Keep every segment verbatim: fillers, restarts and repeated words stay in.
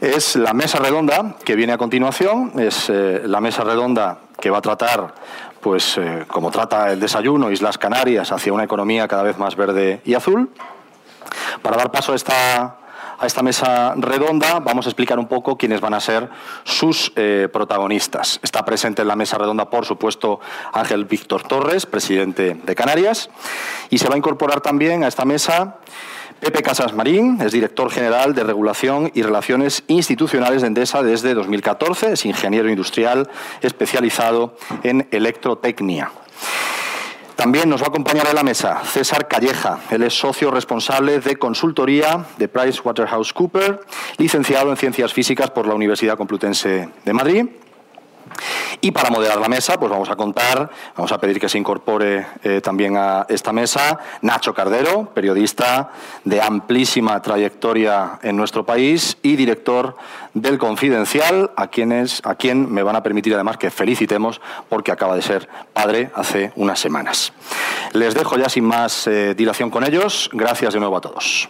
Es la mesa redonda que viene a continuación, es eh, la mesa redonda que va a tratar, pues eh, como trata el desayuno, Islas Canarias, hacia una economía cada vez más verde y azul. Para dar paso a esta, a esta mesa redonda, vamos a explicar un poco quiénes van a ser sus eh, protagonistas. Está presente en la mesa redonda, por supuesto, Ángel Víctor Torres, presidente de Canarias, y se va a incorporar también a esta mesa Pepe Casas Marín, es director general de Regulación y Relaciones Institucionales de Endesa desde dos mil catorce, es ingeniero industrial especializado en electrotecnia. También nos va a acompañar en la mesa César Calleja, él es socio responsable de consultoría de PricewaterhouseCoopers, licenciado en Ciencias Físicas por la Universidad Complutense de Madrid. Y para moderar la mesa, pues vamos a contar, vamos a pedir que se incorpore eh, también a esta mesa Nacho Cardero, periodista de amplísima trayectoria en nuestro país y director del Confidencial, a, quienes, a quien me van a permitir además que felicitemos porque acaba de ser padre hace unas semanas. Les dejo ya sin más eh, dilación con ellos. Gracias de nuevo a todos.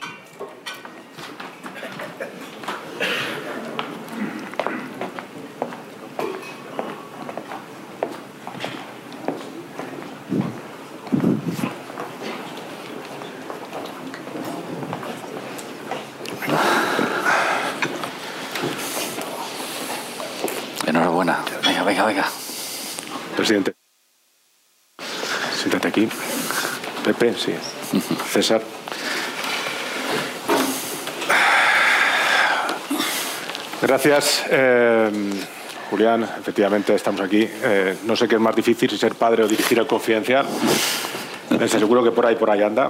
Enhorabuena. Venga, venga, venga. Presidente. Siéntate aquí. Pepe, sí. César. Gracias. Eh, Julián, efectivamente estamos aquí. Eh, no sé qué es más difícil, si ser padre o dirigir el Confidencial. Les aseguro que por ahí, por ahí anda.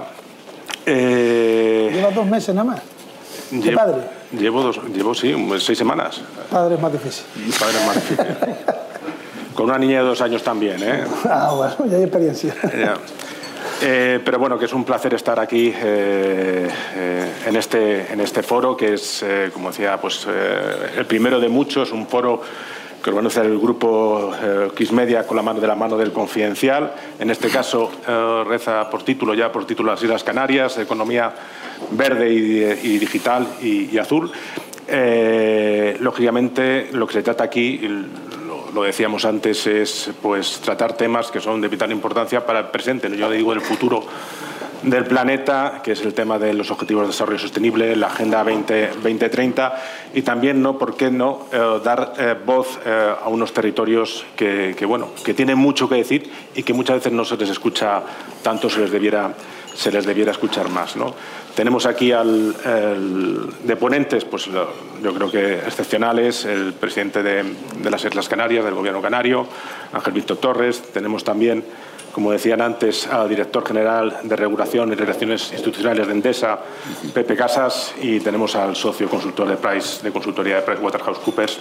Eh, ¿Llevas dos meses nada más? ¿Qué llevo, padre? Llevo, dos, llevo, sí, seis semanas. Padre es más difícil. Padre es más difícil. Con una niña de dos años también, ¿eh? Ah, bueno, ya hay experiencia. Ya. Eh, pero bueno, que es un placer estar aquí eh, eh, en, este, en este foro, que es, eh, como decía, pues eh, el primero de muchos, un foro que organiza el grupo eh, Xmedia con la mano de la mano del Confidencial. En este caso eh, reza por título, ya por título, las Islas Canarias, economía verde y, y digital y, y azul. Eh, lógicamente, lo que se trata aquí, lo, lo decíamos antes, es pues tratar temas que son de vital importancia para el presente, yo digo el futuro del planeta, que es el tema de los Objetivos de Desarrollo Sostenible, la Agenda veinte treinta, y también, no, ¿por qué no?, eh, dar eh, voz eh, a unos territorios que, que, bueno, que tienen mucho que decir y que muchas veces no se les escucha tanto, se les debiera, se les debiera escuchar más, ¿no? Tenemos aquí al el, de ponentes, pues yo creo que excepcionales, el presidente de, de las Islas Canarias, del Gobierno canario, Ángel Víctor Torres. Tenemos también, como decían antes, al director general de Regulación y Relaciones Institucionales de Endesa, Pepe Casas, y tenemos al socio consultor de Price, de consultoría de PricewaterhouseCoopers,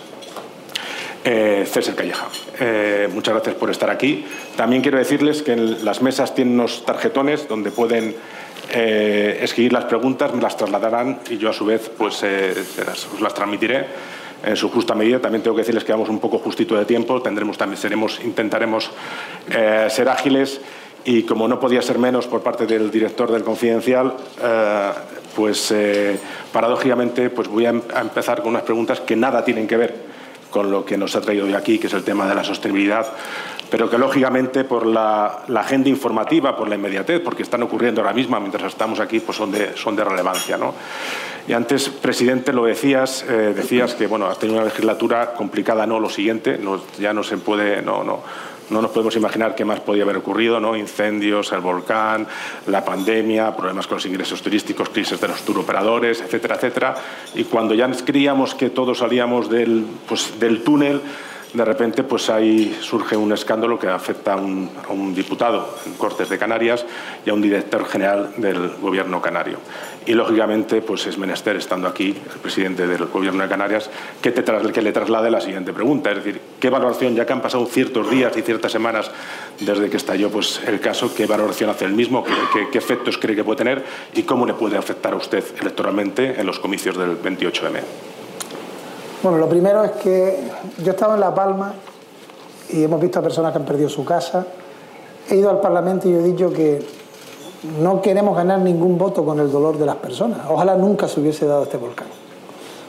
eh, César Calleja. Eh, muchas gracias por estar aquí. También quiero decirles que en las mesas tienen unos tarjetones donde pueden eh, escribir las preguntas, me las trasladarán y yo a su vez pues eh, las, os las transmitiré en su justa medida. También tengo que decirles que vamos un poco justito de tiempo, tendremos también seremos intentaremos eh, ser ágiles, y como no podía ser menos por parte del director del Confidencial, eh, pues eh, paradójicamente pues voy a, em a empezar con unas preguntas que nada tienen que ver con lo que nos ha traído hoy aquí, que es el tema de la sostenibilidad, pero que lógicamente por la, la agenda informativa, por la inmediatez, porque están ocurriendo ahora mismo mientras estamos aquí, pues son de, son de relevancia, ¿no? Y antes, presidente, lo decías, eh, decías que bueno, has tenido una legislatura complicada, no lo siguiente, no, ya no se puede, no, no, no nos podemos imaginar qué más podía haber ocurrido, ¿no? Incendios, el volcán, la pandemia, problemas con los ingresos turísticos, crisis de los turoperadores, etcétera, etcétera. Y cuando ya creíamos que todos salíamos del, pues, del túnel, de repente pues ahí surge un escándalo que afecta a un, a un diputado en Cortes de Canarias y a un director general del Gobierno canario. Y lógicamente pues es menester, estando aquí el presidente del Gobierno de Canarias, que, te que le traslade la siguiente pregunta, es decir, ¿qué valoración, ya que han pasado ciertos días y ciertas semanas desde que estalló pues el caso, qué valoración hace el mismo, qué, qué, qué efectos cree que puede tener y cómo le puede afectar a usted electoralmente en los comicios del veintiocho eme? Bueno, lo primero es que yo estaba en La Palma y hemos visto a personas que han perdido su casa. He ido al Parlamento y he dicho que no queremos ganar ningún voto con el dolor de las personas. Ojalá nunca se hubiese dado este volcán.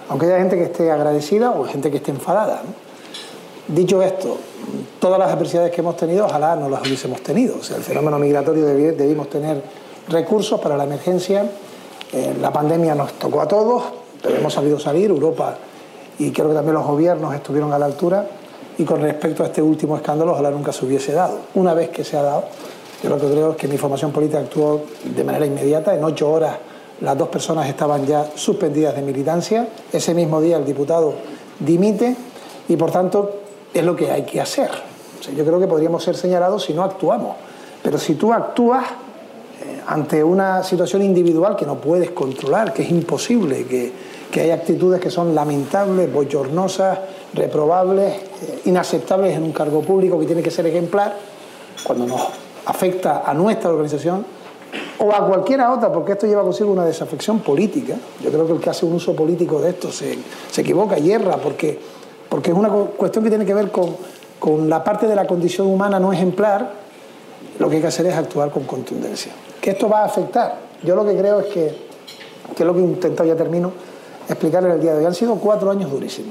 aunque haya gente que esté agradecida o gente que esté enfadada, ¿no? Dicho esto, todas las adversidades que hemos tenido, ojalá no las hubiésemos tenido. O sea, el fenómeno migratorio debimos tener recursos para la emergencia. Eh, la pandemia nos tocó a todos, pero hemos sabido salir. Europa y creo que también los gobiernos estuvieron a la altura. Y con respecto a este último escándalo, ojalá nunca se hubiese dado. Una vez que se ha dado, yo lo que creo es que mi formación política actuó de manera inmediata. En ocho horas las dos personas estaban ya suspendidas de militancia. Ese mismo día el diputado dimite y, por tanto, es lo que hay que hacer. O sea, yo creo que podríamos ser señalados si no actuamos. Pero si tú actúas eh, ante una situación individual que no puedes controlar, que es imposible, que, que hay actitudes que son lamentables, bochornosas, reprobables, eh, inaceptables en un cargo público que tiene que ser ejemplar, cuando nos afecta a nuestra organización o a cualquiera otra, porque esto lleva consigo una desafección política. Yo creo que el que hace un uso político de esto se, se equivoca y erra, porque, porque es una cuestión que tiene que ver con, con la parte de la condición humana no ejemplar. Lo que hay que hacer es actuar con contundencia. ¿Que esto va a afectar? Yo lo que creo es que, que es lo que he intentado, ya termino, explicar en el día de hoy. Han sido cuatro años durísimos.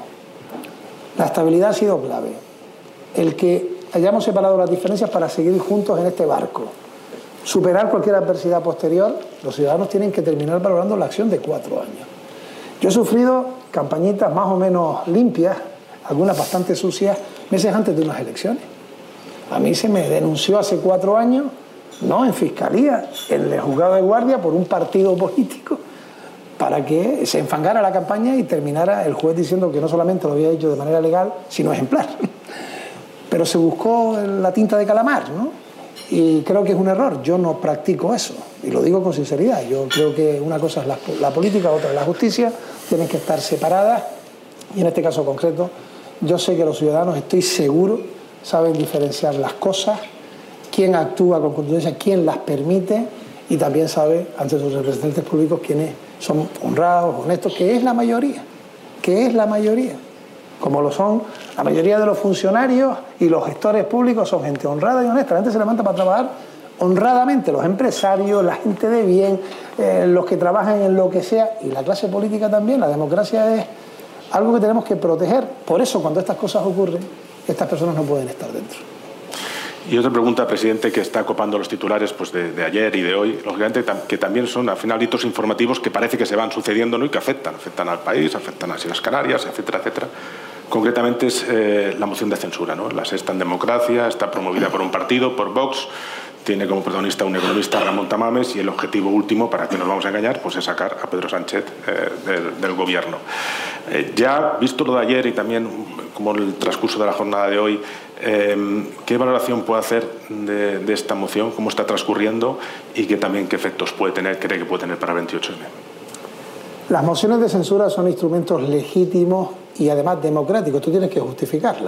La estabilidad ha sido clave. El que hayamos separado las diferencias para seguir juntos en este barco, superar cualquier adversidad posterior, los ciudadanos tienen que terminar valorando la acción de cuatro años. Yo he sufrido campañitas más o menos limpias, algunas bastante sucias, meses antes de unas elecciones. A mí se me denunció hace cuatro años, no en fiscalía, en el juzgado de guardia por un partido político, para que se enfangara la campaña y terminara el juez diciendo que no solamente lo había hecho de manera legal, sino ejemplar. Pero se buscó la tinta de calamar, ¿no? Y creo que es un error. Yo no practico eso, y lo digo con sinceridad. Yo creo que una cosa es la, la política, otra es la justicia, tienen que estar separadas, y en este caso concreto, yo sé que los ciudadanos, estoy seguro, saben diferenciar las cosas, quién actúa con contundencia, quién las permite, y también sabe, ante sus representantes públicos, quiénes son honrados, honestos, que es la mayoría, que es la mayoría. Como lo son la mayoría de los funcionarios y los gestores públicos, son gente honrada y honesta. La gente se levanta para trabajar honradamente, los empresarios, la gente de bien, eh, los que trabajan en lo que sea, y la clase política también. La democracia es algo que tenemos que proteger. Por eso, cuando estas cosas ocurren, estas personas no pueden estar dentro. Y otra pregunta, presidente, que está copando los titulares pues, de, de ayer y de hoy, lógicamente, que también son al final hitos informativos que parece que se van sucediendo, ¿no? Y que afectan, afectan al país, afectan a las Islas Canarias, etcétera, etcétera. Concretamente es eh, la moción de censura, ¿no? La sexta en democracia, está promovida por un partido, por Vox, tiene como protagonista un economista, Ramón Tamames, y el objetivo último, para que nos vamos a engañar, pues es sacar a Pedro Sánchez eh, del, del gobierno. Eh, ya, visto lo de ayer y también como el transcurso de la jornada de hoy, eh, ¿qué valoración puede hacer de, de esta moción? ¿Cómo está transcurriendo? Y que también qué efectos puede tener, cree que puede tener para el veintiocho eme. Las mociones de censura son instrumentos legítimos y además democráticos. Tú tienes que justificarlas.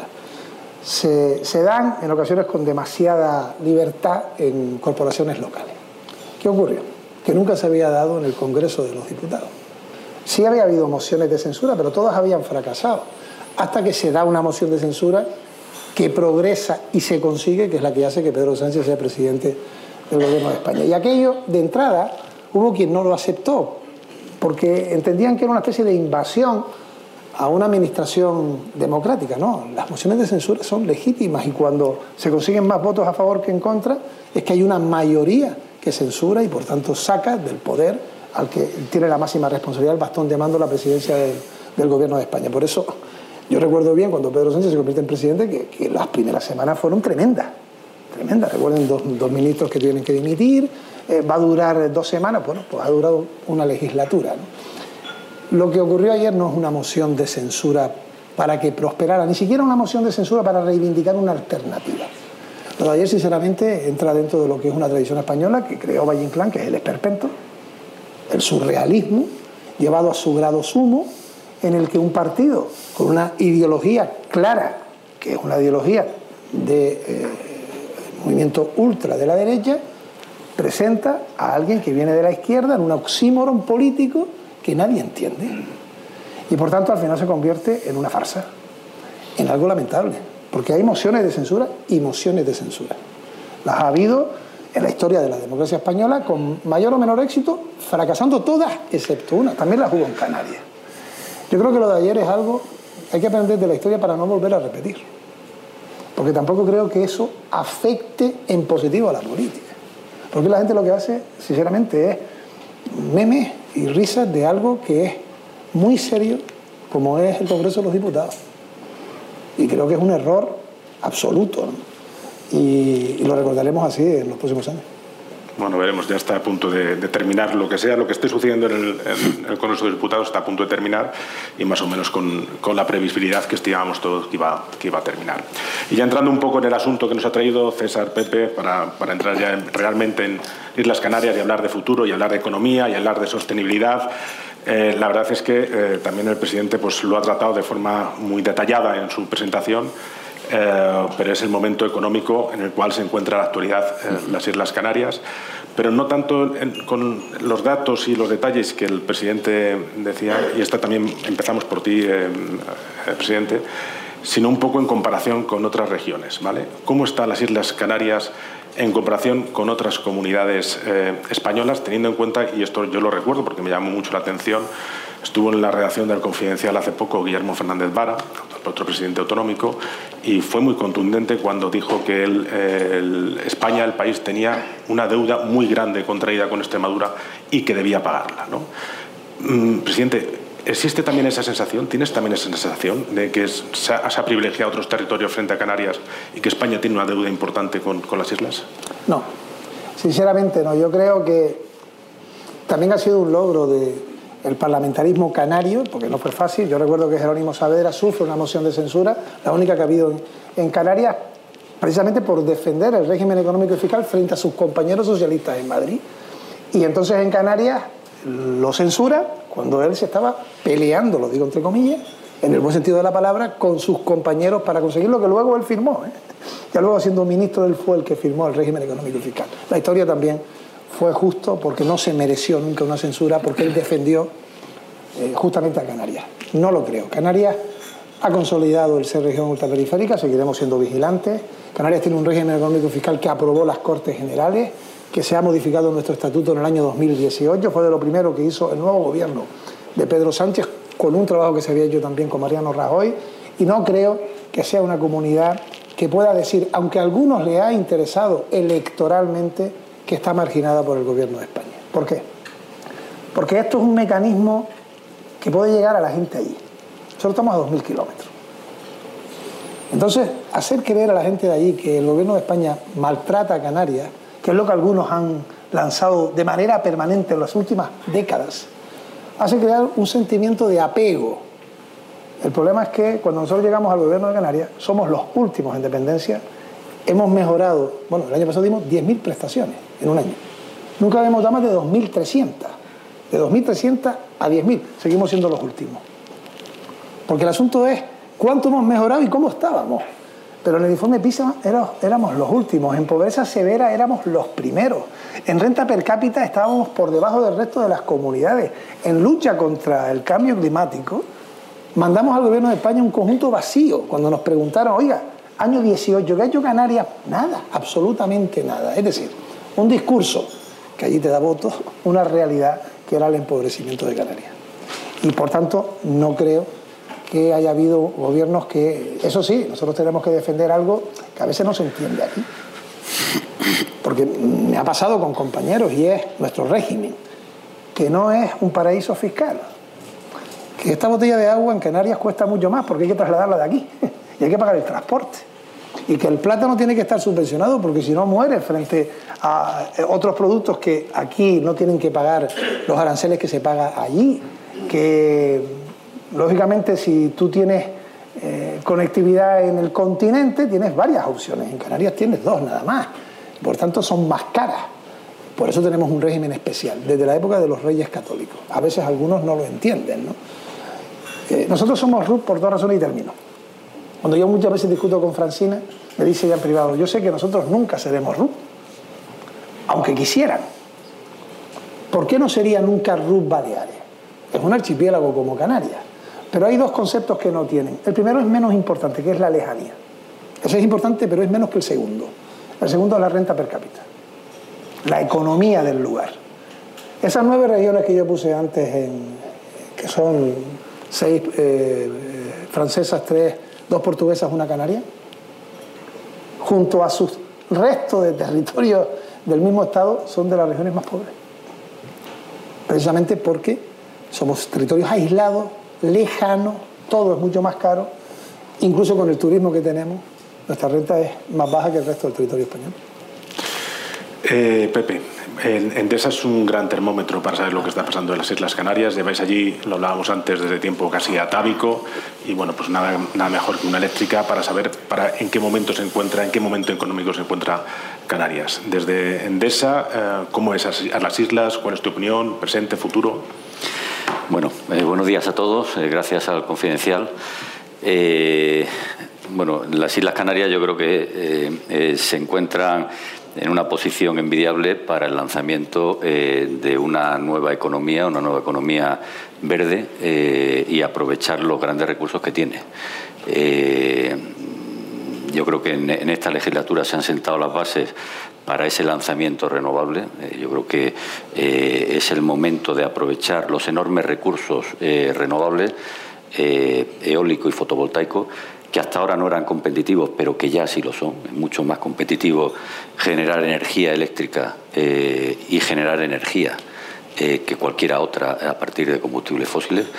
Se, se dan en ocasiones con demasiada libertad en corporaciones locales. ¿Qué ocurrió? Que nunca se había dado en el Congreso de los Diputados. Sí había habido mociones de censura, pero todas habían fracasado. Hasta que se da una moción de censura que progresa y se consigue, que es la que hace que Pedro Sánchez sea presidente del Gobierno de España. Y aquello, de entrada, hubo quien no lo aceptó, porque entendían que era una especie de invasión a una administración democrática. No, las mociones de censura son legítimas, y cuando se consiguen más votos a favor que en contra, es que hay una mayoría que censura y por tanto saca del poder al que tiene la máxima responsabilidad, el bastón de mando, la presidencia del, del Gobierno de España. Por eso yo recuerdo bien cuando Pedro Sánchez se convierte en presidente que, que las primeras semanas fueron tremendas, tremendas. Recuerden, dos, dos ministros que tienen que dimitir, eh, va a durar dos semanas, bueno, pues ha durado una legislatura, ¿no? Lo que ocurrió ayer no es una moción de censura para que prosperara, ni siquiera una moción de censura para reivindicar una alternativa. Lo de ayer, sinceramente, entra dentro de lo que es una tradición española que creó Valle Inclán, que es el esperpento, el surrealismo, llevado a su grado sumo, en el que un partido con una ideología clara, que es una ideología de eh, movimiento ultra de la derecha, presenta a alguien que viene de la izquierda en un oxímoron político que nadie entiende. Y por tanto al final se convierte en una farsa, en algo lamentable, porque hay mociones de censura y mociones de censura. Las ha habido en la historia de la democracia española con mayor o menor éxito, fracasando todas excepto una. También las hubo en Canarias. Yo creo que lo de ayer es algo que hay que aprender de la historia para no volver a repetir. Porque tampoco creo que eso afecte en positivo a la política. Porque la gente lo que hace, sinceramente, es memes y risas de algo que es muy serio, como es el Congreso de los Diputados. Y creo que es un error absoluto, ¿no? y, y lo recordaremos así en los próximos años. Bueno, veremos, ya está a punto de, de terminar lo que sea, lo que esté sucediendo en el, en el Congreso de los Diputados está a punto de terminar y más o menos con, con la previsibilidad que estimábamos todos que iba, que iba a terminar. Y ya entrando un poco en el asunto que nos ha traído César, Pepe, para, para entrar ya en, realmente en Islas Canarias y hablar de futuro y hablar de economía y hablar de sostenibilidad, eh, la verdad es que eh, también el presidente pues, lo ha tratado de forma muy detallada en su presentación. Eh, pero es el momento económico en el cual se encuentra la actualidad eh, las Islas Canarias, pero no tanto en, con los datos y los detalles que el presidente decía, y esta también empezamos por ti, eh, eh, presidente, sino un poco en comparación con otras regiones, ¿vale? ¿Cómo están las Islas Canarias en comparación con otras comunidades eh, españolas, teniendo en cuenta, y esto yo lo recuerdo porque me llamó mucho la atención, estuvo en la redacción del Confidencial hace poco Guillermo Fernández Vara, otro presidente autonómico, y fue muy contundente cuando dijo que el, el, España, el país, tenía una deuda muy grande contraída con Extremadura y que debía pagarla, ¿no? Mm, presidente, ¿existe también esa sensación? ¿Tienes también esa sensación de que es, se, ha, se ha privilegiado otros territorios frente a Canarias y que España tiene una deuda importante con, con las islas? No, sinceramente no. Yo creo que también ha sido un logro de el parlamentarismo canario, porque no fue fácil. Yo recuerdo que Jerónimo Saavedra sufre una moción de censura, la única que ha habido en, en Canarias, precisamente por defender el régimen económico y fiscal frente a sus compañeros socialistas en Madrid. Y entonces en Canarias lo censura cuando él se estaba peleando, lo digo entre comillas, en el buen sentido de la palabra, con sus compañeros para conseguir lo que luego él firmó, ¿eh? Ya luego siendo ministro él fue el que firmó el régimen económico y fiscal. La historia también fue justo porque no se mereció nunca una censura, porque él defendió eh, justamente a Canarias. No lo creo. Canarias ha consolidado el ser región ultraperiférica, seguiremos siendo vigilantes. Canarias tiene un régimen económico y fiscal que aprobó las Cortes Generales, que se ha modificado nuestro estatuto en el año dos mil dieciocho, fue de lo primero que hizo el nuevo gobierno de Pedro Sánchez, con un trabajo que se había hecho también con Mariano Rajoy, y no creo que sea una comunidad que pueda decir, aunque a algunos le ha interesado electoralmente, que está marginada por el gobierno de España. ¿Por qué? Porque esto es un mecanismo que puede llegar a la gente allí. Nosotros estamos a dos mil kilómetros. Entonces, hacer creer a la gente de allí que el gobierno de España maltrata a Canarias, que es lo que algunos han lanzado de manera permanente en las últimas décadas, hace crear un sentimiento de apego. El problema es que cuando nosotros llegamos al gobierno de Canarias, somos los últimos en dependencia. Hemos mejorado, bueno, el año pasado dimos diez mil prestaciones en un año. Nunca habíamos dado más de dos mil trescientas. De dos mil trescientas a diez mil, seguimos siendo los últimos. Porque el asunto es cuánto hemos mejorado y cómo estábamos. Pero en el informe PISA éramos los últimos, en pobreza severa éramos los primeros, en renta per cápita estábamos por debajo del resto de las comunidades. En lucha contra el cambio climático, mandamos al gobierno de España un conjunto vacío. Cuando nos preguntaron, oiga, año dieciocho, ¿qué ha hecho Canarias? Nada, absolutamente nada. Es decir, un discurso que allí te da votos, una realidad que era el empobrecimiento de Canarias. Y por tanto, no creo que haya habido gobiernos que... Eso sí, nosotros tenemos que defender algo que a veces no se entiende aquí. Porque me ha pasado con compañeros y es nuestro régimen, que no es un paraíso fiscal. Que esta botella de agua en Canarias cuesta mucho más porque hay que trasladarla de aquí y hay que pagar el transporte. Y que el plátano tiene que estar subvencionado porque si no muere frente a otros productos que aquí no tienen que pagar los aranceles que se paga allí. Que, lógicamente, si tú tienes eh, conectividad en el continente, tienes varias opciones. En Canarias tienes dos nada más. Por tanto, son más caras. Por eso tenemos un régimen especial, desde la época de los reyes católicos. A veces algunos no lo entienden, ¿no? Eh, nosotros somos R U P por dos razones y termino. Cuando yo muchas veces discuto con Francina, me dice ella en privado, yo sé que nosotros nunca seremos R U P, aunque quisieran. ¿Por qué no sería nunca R U P Baleares? Es un archipiélago como Canarias, pero hay dos conceptos que no tienen. El primero es menos importante, que es la lejanía. Ese es importante, pero es menos que el segundo. El segundo es la renta per cápita, la economía del lugar. Esas nueve regiones que yo puse antes, en, que son seis eh, francesas, tres, dos portuguesas, una canaria, junto a sus restos de territorios del mismo Estado, son de las regiones más pobres. Precisamente porque somos territorios aislados, lejanos, todo es mucho más caro, incluso con el turismo que tenemos, nuestra renta es más baja que el resto del territorio español. Eh, Pepe, Endesa es un gran termómetro para saber lo que está pasando en las Islas Canarias. Lleváis allí, lo hablábamos antes, desde tiempo casi atávico, y bueno, pues nada, nada mejor que una eléctrica para saber para en qué momento se encuentra, en qué momento económico se encuentra Canarias. Desde Endesa, eh, ¿cómo es a las islas? ¿Cuál es tu opinión? ¿Presente, futuro? Bueno, eh, buenos días a todos, eh, gracias al Confidencial. Eh, bueno, las Islas Canarias yo creo que eh, eh, se encuentran en una posición envidiable para el lanzamiento eh, de una nueva economía, una nueva economía verde eh, y aprovechar los grandes recursos que tiene. Eh, yo creo que en, en esta legislatura se han sentado las bases para ese lanzamiento renovable. Eh, yo creo que eh, es el momento de aprovechar los enormes recursos eh, renovables, eh, eólico y fotovoltaico, que hasta ahora no eran competitivos, pero que ya sí lo son. Es mucho más competitivo generar energía eléctrica eh, y generar energía eh, que cualquiera otra a partir de combustibles fósiles.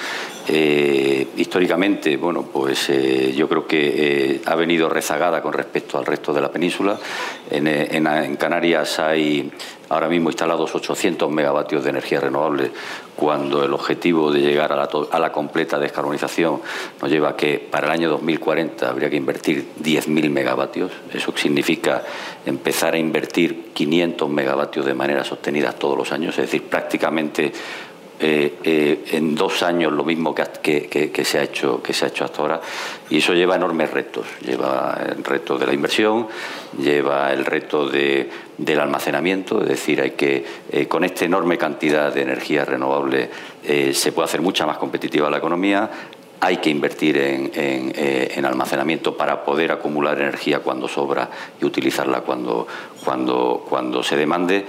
Eh, históricamente, bueno, pues eh, yo creo que eh, ha venido rezagada con respecto al resto de la península. En, en, en Canarias hay ahora mismo instalados ochocientos megavatios de energía renovable, cuando el objetivo de llegar a la, a la completa descarbonización nos lleva a que para el año dos mil cuarenta habría que invertir diez mil megavatios. Eso significa empezar a invertir quinientos megavatios de manera sostenida todos los años, es decir, prácticamente Eh, eh, en dos años lo mismo que, que, que, se ha hecho, que se ha hecho hasta ahora, y eso lleva enormes retos. Lleva el reto de la inversión, lleva el reto de, del almacenamiento, es decir, hay que eh, con esta enorme cantidad de energía renovable eh, se puede hacer mucha más competitiva la economía. Hay que invertir en, en, eh, en almacenamiento para poder acumular energía cuando sobra y utilizarla cuando, cuando, cuando se demande.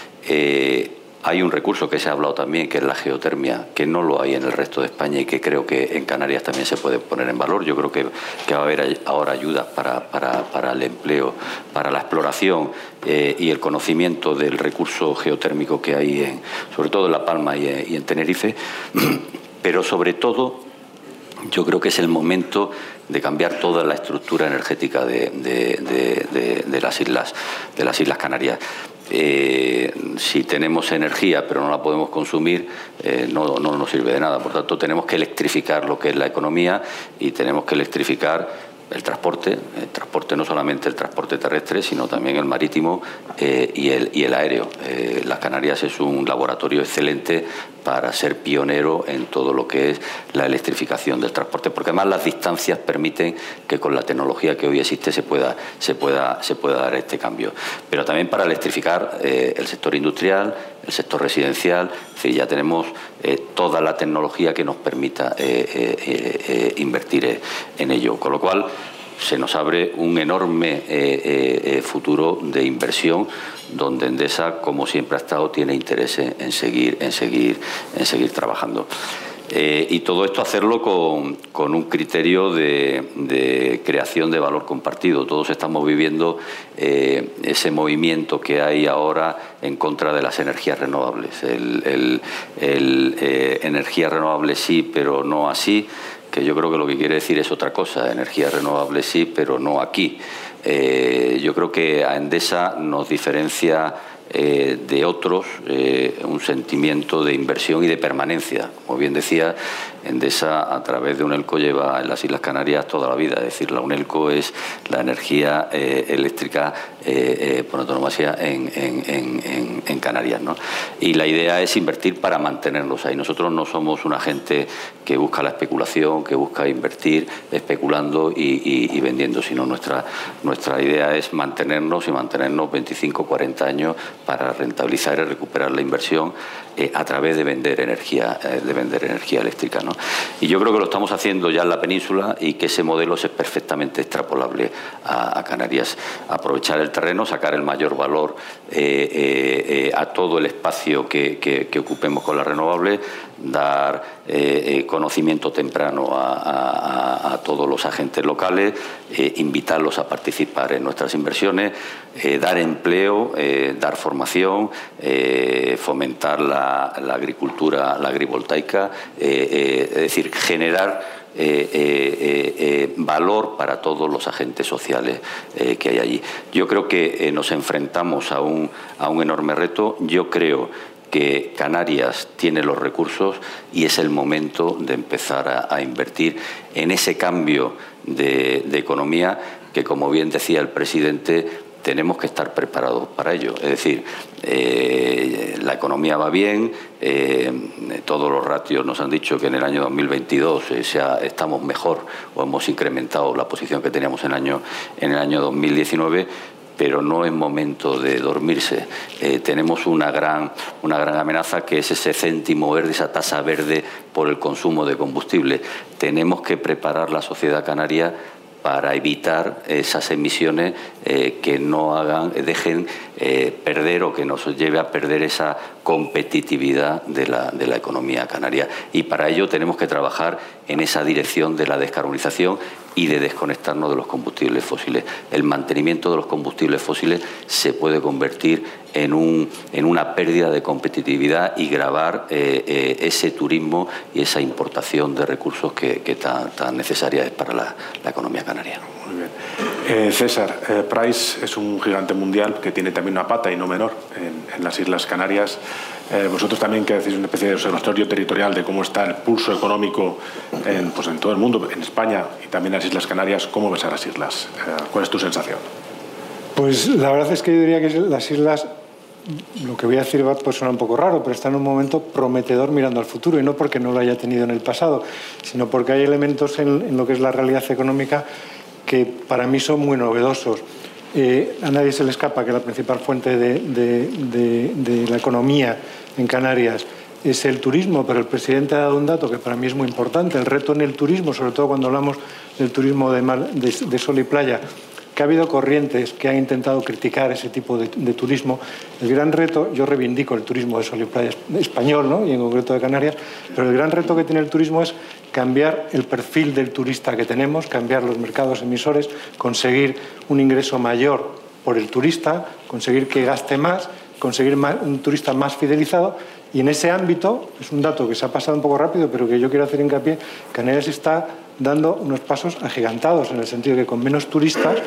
Eh, Hay un recurso que se ha hablado también, que es la geotermia, que no lo hay en el resto de España y que creo que en Canarias también se puede poner en valor. Yo creo que, que va a haber ahora ayudas para, para, para el empleo, para la exploración eh, y el conocimiento del recurso geotérmico que hay, en, sobre todo en La Palma y en, y en Tenerife. Pero sobre todo, yo creo que es el momento de cambiar toda la estructura energética de, de, de, de, de, las, islas, de las Islas Canarias. Eh, si tenemos energía pero no la podemos consumir, eh, no, no nos sirve de nada. Por tanto, tenemos que electrificar lo que es la economía y tenemos que electrificar el transporte, el transporte no solamente el transporte terrestre, sino también el marítimo eh, y, el, y el aéreo. Eh, las Canarias es un laboratorio excelente para ser pionero en todo lo que es la electrificación del transporte, porque además las distancias permiten que con la tecnología que hoy existe se pueda, se pueda, se pueda dar este cambio. Pero también para electrificar eh, el sector industrial, el sector residencial, es decir, ya tenemos eh, toda la tecnología que nos permita eh, eh, eh, invertir eh, en ello, con lo cual se nos abre un enorme eh, eh, futuro de inversión, donde Endesa, como siempre ha estado, tiene interés en seguir, en seguir, en seguir trabajando. Eh, y todo esto hacerlo con, con un criterio de, de creación de valor compartido. Todos estamos viviendo eh, ese movimiento que hay ahora en contra de las energías renovables. El, el, el eh, energía renovable sí, pero no así, que yo creo que lo que quiere decir es otra cosa. Energía renovable sí, pero no aquí. Eh, yo creo que a Endesa nos diferencia Eh, de otros eh, un sentimiento de inversión y de permanencia. Como bien decía, Endesa a través de UNELCO lleva en las Islas Canarias toda la vida. Es decir, la UNELCO es la energía eh, eléctrica eh, eh, por antonomasia en, en, en, en Canarias, ¿no? Y la idea es invertir para mantenerlos ahí. Nosotros no somos una gente que busca la especulación, que busca invertir especulando y, y, y vendiendo, sino nuestra, nuestra idea es mantenernos y mantenernos veinticinco, cuarenta años para rentabilizar y recuperar la inversión eh, a través de vender energía, eh, de vender energía eléctrica, ¿no? Y yo creo que lo estamos haciendo ya en la península y que ese modelo es perfectamente extrapolable a, a Canarias. Aprovechar el terreno, sacar el mayor valor eh, eh, eh, a todo el espacio que, que, que ocupemos con la renovable, dar eh, eh, conocimiento temprano a, a, a todos los agentes locales, eh, invitarlos a participar en nuestras inversiones, eh, dar empleo, eh, dar formación, eh, fomentar la, la agricultura, la agrivoltaica, eh, eh, es decir, generar Eh, eh, eh, valor para todos los agentes sociales eh, que hay allí. Yo creo que eh, nos enfrentamos a un, a un enorme reto. Yo creo que Canarias tiene los recursos y es el momento de empezar a, a invertir en ese cambio de, de economía que, como bien decía el presidente, tenemos que estar preparados para ello. Es decir, eh, la economía va bien, eh, todos los ratios nos han dicho que en el año dos mil veintidós eh, sea, estamos mejor o hemos incrementado la posición que teníamos en el año, en el año dos mil diecinueve, pero no es momento de dormirse. Eh, tenemos una gran, una gran amenaza, que es ese céntimo verde, esa tasa verde por el consumo de combustible. Tenemos que preparar la sociedad canaria para evitar esas emisiones eh, que no hagan, dejen eh, perder o que nos lleve a perder esa competitividad de la, de la economía canaria. Y para ello tenemos que trabajar en esa dirección de la descarbonización y de desconectarnos de los combustibles fósiles. El mantenimiento de los combustibles fósiles se puede convertir en, un, en una pérdida de competitividad y gravar eh, eh, ese turismo y esa importación de recursos que, que tan, tan necesaria es para la, la economía canaria. Muy bien. Eh, César, eh, Price es un gigante mundial que tiene también una pata y no menor en, en las Islas Canarias. Eh, vosotros también, que hacéis una especie de observatorio territorial de cómo está el pulso económico en, pues en todo el mundo, en España y también en las Islas Canarias, ¿cómo ves a las islas? Eh, ¿Cuál es tu sensación? Pues la verdad es que yo diría que las islas, lo que voy a decir pues suena un poco raro, pero está en un momento prometedor mirando al futuro, y no porque no lo haya tenido en el pasado, sino porque hay elementos en, en lo que es la realidad económica que para mí son muy novedosos. Eh, a nadie se le escapa que la principal fuente de, de, de, de la economía en Canarias es el turismo, pero el presidente ha dado un dato que para mí es muy importante. El reto en el turismo, sobre todo cuando hablamos del turismo de, mar, de, de sol y playa, que ha habido corrientes que han intentado criticar ese tipo de, de turismo. El gran reto, yo reivindico el turismo de sol y playa español, ¿no? Y en concreto de Canarias, pero el gran reto que tiene el turismo es cambiar el perfil del turista que tenemos, cambiar los mercados emisores, conseguir un ingreso mayor por el turista, conseguir que gaste más, conseguir más, un turista más fidelizado. Y en ese ámbito, es un dato que se ha pasado un poco rápido, pero que yo quiero hacer hincapié, Canarias está dando unos pasos agigantados, en el sentido de que con menos turistas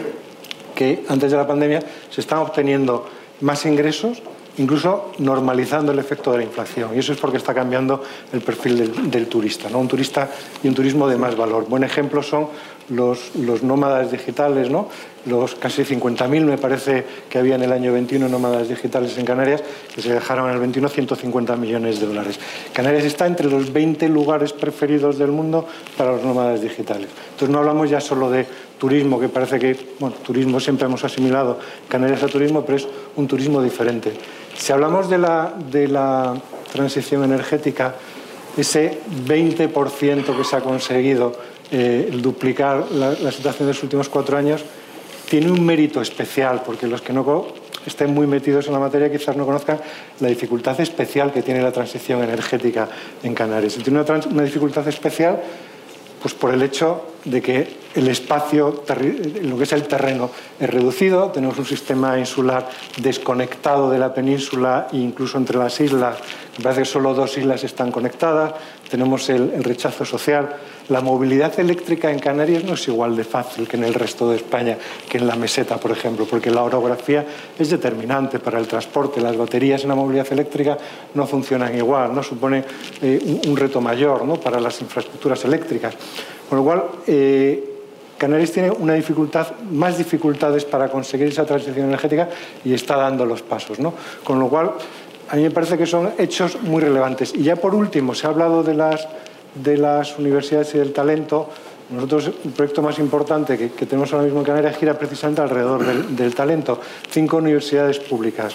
que antes de la pandemia se están obteniendo más ingresos, incluso normalizando el efecto de la inflación. Y eso es porque está cambiando el perfil del, del turista, ¿no? Un turista y un turismo de más valor. Buen ejemplo son los, los nómadas digitales, ¿no? Los casi cincuenta mil, me parece que había en el año veintiuno nómadas digitales en Canarias, que se dejaron en el veintiuno ciento cincuenta millones de dólares. Canarias está entre los veinte lugares preferidos del mundo para los nómadas digitales. Entonces no hablamos ya solo de turismo, que parece que, bueno, turismo siempre hemos asimilado Canarias a turismo, pero es un turismo diferente. Si hablamos de la, de la transición energética, ese veinte por ciento que se ha conseguido, eh, el duplicar la, la situación de los últimos cuatro años, tiene un mérito especial, porque los que no estén muy metidos en la materia quizás no conozcan la dificultad especial que tiene la transición energética en Canarias. Y tiene una, trans, una dificultad especial pues por el hecho de que el espacio, lo que es el terreno, es reducido. Tenemos un sistema insular desconectado de la península e incluso entre las islas. Me parece que solo dos islas están conectadas. Tenemos el, el rechazo social. La movilidad eléctrica en Canarias no es igual de fácil que en el resto de España, que en la meseta, por ejemplo, porque la orografía es determinante para el transporte. Las baterías en la movilidad eléctrica no funcionan igual, ¿no? Supone eh, un, un reto mayor, ¿no?, para las infraestructuras eléctricas. Con lo cual, eh, Canarias tiene una dificultad, más dificultades para conseguir esa transición energética y está dando los pasos, ¿no? Con lo cual, a mí me parece que son hechos muy relevantes. Y ya por último, se ha hablado de las, de las universidades y del talento. Nosotros, el proyecto más importante que, que tenemos ahora mismo en Canarias gira precisamente alrededor del, del talento. Cinco universidades públicas.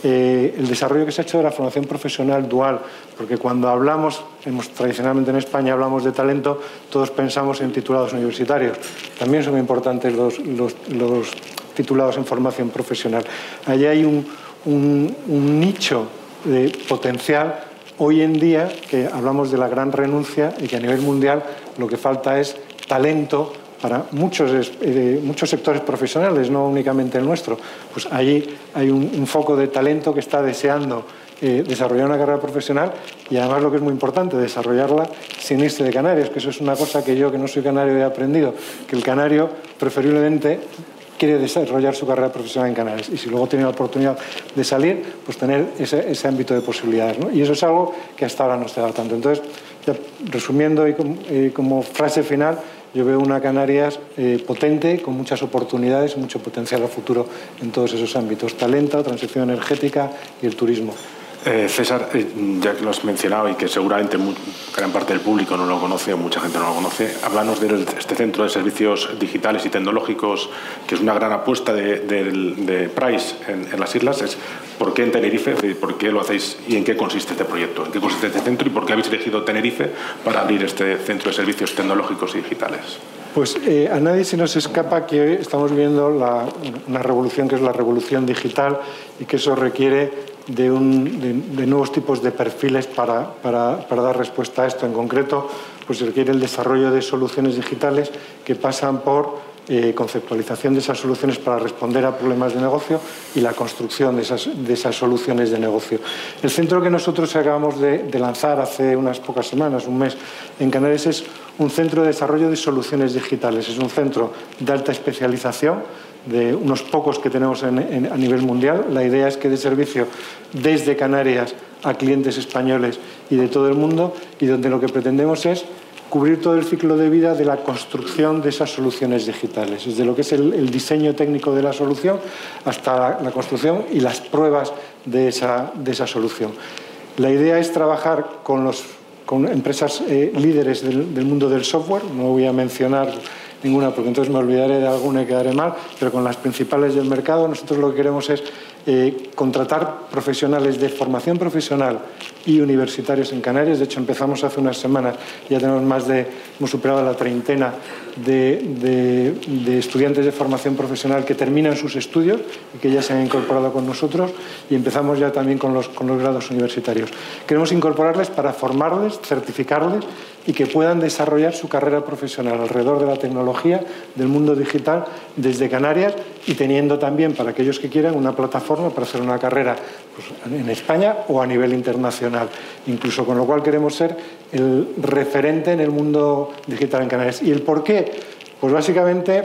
Eh, el desarrollo que se ha hecho de la formación profesional dual, porque cuando hablamos, hemos, tradicionalmente en España hablamos de talento, todos pensamos en titulados universitarios. También son importantes los, los, los titulados en formación profesional. Allí hay un, un, un nicho de potencial hoy en día, que hablamos de la gran renuncia y que a nivel mundial lo que falta es talento para muchos, eh, muchos sectores profesionales, no únicamente el nuestro. Pues allí hay un, un foco de talento que está deseando eh, desarrollar una carrera profesional y además lo que es muy importante, desarrollarla sin irse de Canarias, que eso es una cosa que yo, que no soy canario, he aprendido, que el canario preferiblemente quiere desarrollar su carrera profesional en Canarias y si luego tiene la oportunidad de salir, pues tener ese, ese ámbito de posibilidades, ¿no? Y eso es algo que hasta ahora no se da tanto. Entonces, ya resumiendo y como, eh, como frase final, yo veo una Canarias eh, potente, con muchas oportunidades, mucho potencial a futuro en todos esos ámbitos. Talento, transición energética y el turismo. Eh, César, eh, ya que lo has mencionado y que seguramente muy, gran parte del público no lo conoce o mucha gente no lo conoce, háblanos de este centro de servicios digitales y tecnológicos, que es una gran apuesta de, de, de Price en, en las islas. Es, ¿por qué en Tenerife? ¿Por qué lo hacéis y en qué consiste este proyecto? ¿En qué consiste este centro y por qué habéis elegido Tenerife para abrir este centro de servicios tecnológicos y digitales? Pues eh, a nadie se nos escapa que hoy estamos viendo la, una revolución que es la revolución digital y que eso requiere de, un, de, de nuevos tipos de perfiles para, para, para dar respuesta a esto. En concreto, pues se requiere el desarrollo de soluciones digitales que pasan por eh, conceptualización de esas soluciones para responder a problemas de negocio y la construcción de esas, de esas soluciones de negocio. El centro que nosotros acabamos de, de lanzar hace unas pocas semanas, un mes, en Canarias es un centro de desarrollo de soluciones digitales. Es un centro de alta especialización, de unos pocos que tenemos en, en, a nivel mundial. La idea es que dé servicio desde Canarias a clientes españoles y de todo el mundo, y donde lo que pretendemos es cubrir todo el ciclo de vida de la construcción de esas soluciones digitales, desde lo que es el, el diseño técnico de la solución hasta la, la construcción y las pruebas de esa, de esa solución. La idea es trabajar con, los, con empresas eh, líderes del, del mundo del software. No voy a mencionar ninguna porque entonces me olvidaré de alguna y quedaré mal, pero con las principales del mercado. Nosotros lo que queremos es eh, contratar profesionales de formación profesional y universitarios en Canarias. De hecho, empezamos hace unas semanas, ya tenemos más de, hemos superado la treintena de, de, de estudiantes de formación profesional que terminan sus estudios y que ya se han incorporado con nosotros, y empezamos ya también con los, con los grados universitarios. Queremos incorporarles para formarles, certificarles y que puedan desarrollar su carrera profesional alrededor de la tecnología, del mundo digital, desde Canarias, y teniendo también, para aquellos que quieran, una plataforma para hacer una carrera pues, en España o a nivel internacional, incluso, con lo cual queremos ser el referente en el mundo digital en Canarias. ¿Y el por qué? Pues básicamente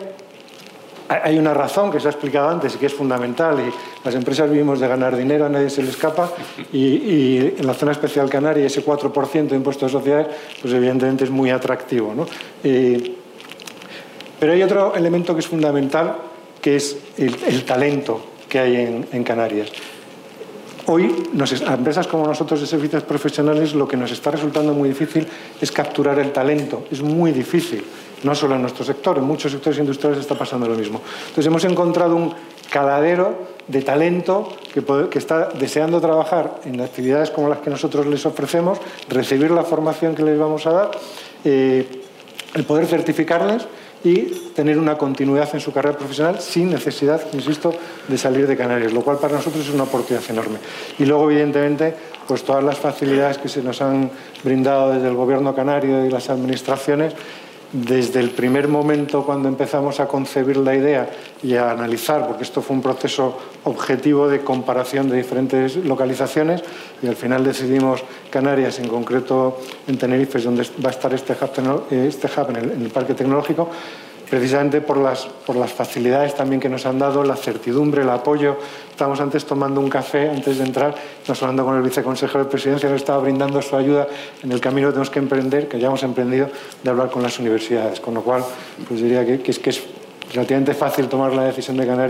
hay una razón que se ha explicado antes y que es fundamental, y las empresas vivimos de ganar dinero, a nadie se le escapa, y, y en la zona especial canaria ese cuatro por ciento de impuestos de sociedades, pues evidentemente es muy atractivo, ¿no? Eh, pero hay otro elemento que es fundamental, que es el, el talento que hay en, en Canarias. Hoy, nos, a empresas como nosotros de servicios profesionales, lo que nos está resultando muy difícil es capturar el talento. Es muy difícil, no solo en nuestro sector, en muchos sectores industriales está pasando lo mismo. Entonces, hemos encontrado un caladero de talento que, puede, que está deseando trabajar en actividades como las que nosotros les ofrecemos, recibir la formación que les vamos a dar, eh, el poder certificarles y tener una continuidad en su carrera profesional sin necesidad, insisto, de salir de Canarias, lo cual para nosotros es una oportunidad enorme. Y luego, evidentemente, pues todas las facilidades que se nos han brindado desde el Gobierno canario y las administraciones, desde el primer momento cuando empezamos a concebir la idea y a analizar, porque esto fue un proceso objetivo de comparación de diferentes localizaciones, y al final decidimos Canarias, en concreto en Tenerife, donde va a estar este hub, este hub en, el, en el parque tecnológico, precisamente por las, por las facilidades también que nos han dado, la certidumbre, el apoyo. Estábamos antes tomando un café, antes de entrar, nos hablando con el viceconsejero de Presidencia, nos estaba brindando su ayuda en el camino que tenemos que emprender, que ya hemos emprendido, de hablar con las universidades. Con lo cual, pues diría que, que, es, que es relativamente fácil tomar la decisión de Canarias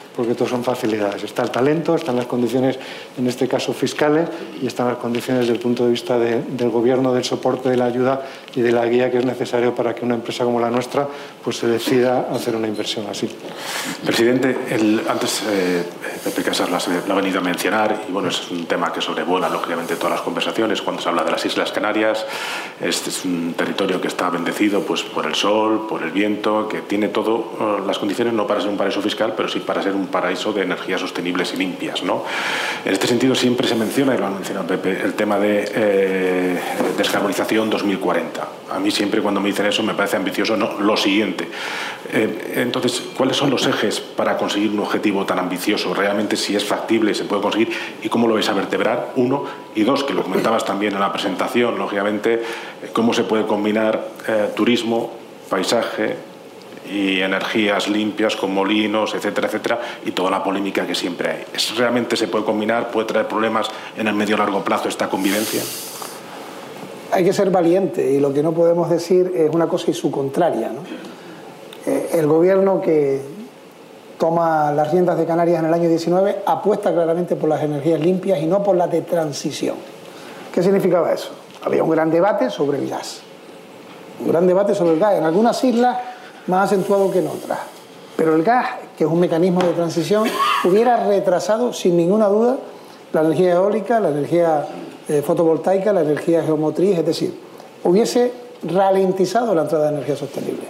porque todo son facilidades. Está el talento, están las condiciones, en este caso fiscales, y están las condiciones desde el punto de vista de, del gobierno, del soporte, de la ayuda y de la guía que es necesario para que una empresa como la nuestra pues se decida a hacer una inversión así. Presidente, el, antes eh, Pepe Casas lo ha venido a mencionar, y bueno, es un tema que sobrevuela lógicamente todas las conversaciones cuando se habla de las Islas Canarias. Este es un territorio que está bendecido pues, por el sol, por el viento, que tiene todas uh, las condiciones no para ser un paraíso fiscal, pero sí para ser un paraíso de energías sostenibles y limpias, ¿no? En este sentido siempre se menciona, y lo ha mencionado Pepe, el tema de eh, descarbonización dos mil cuarenta. A mí siempre cuando me dicen eso me parece ambicioso, no, lo siguiente. Eh, entonces, ¿cuáles son los ejes para conseguir un objetivo tan ambicioso? Realmente si es factible, se puede conseguir, y cómo lo vais a vertebrar, uno, y dos, que lo comentabas también en la presentación, lógicamente, cómo se puede combinar eh, turismo, paisaje y energías limpias con molinos, etcétera, etcétera, y toda la polémica que siempre hay. ¿Es, ¿Realmente se puede combinar? ¿Puede traer problemas en el medio largo plazo esta convivencia? Hay que ser valiente, y lo que no podemos decir es una cosa y su contraria, ¿no? Eh, el gobierno que toma las riendas de Canarias en el año diecinueve apuesta claramente por las energías limpias y no por las de transición. ¿Qué significaba eso? Había un gran debate sobre el gas. Un gran debate sobre el gas. En algunas islas más acentuado que en otras. Pero el gas, que es un mecanismo de transición, hubiera retrasado sin ninguna duda la energía eólica, la energía eh, fotovoltaica, la energía geomotriz, es decir, hubiese ralentizado la entrada de energía sostenible.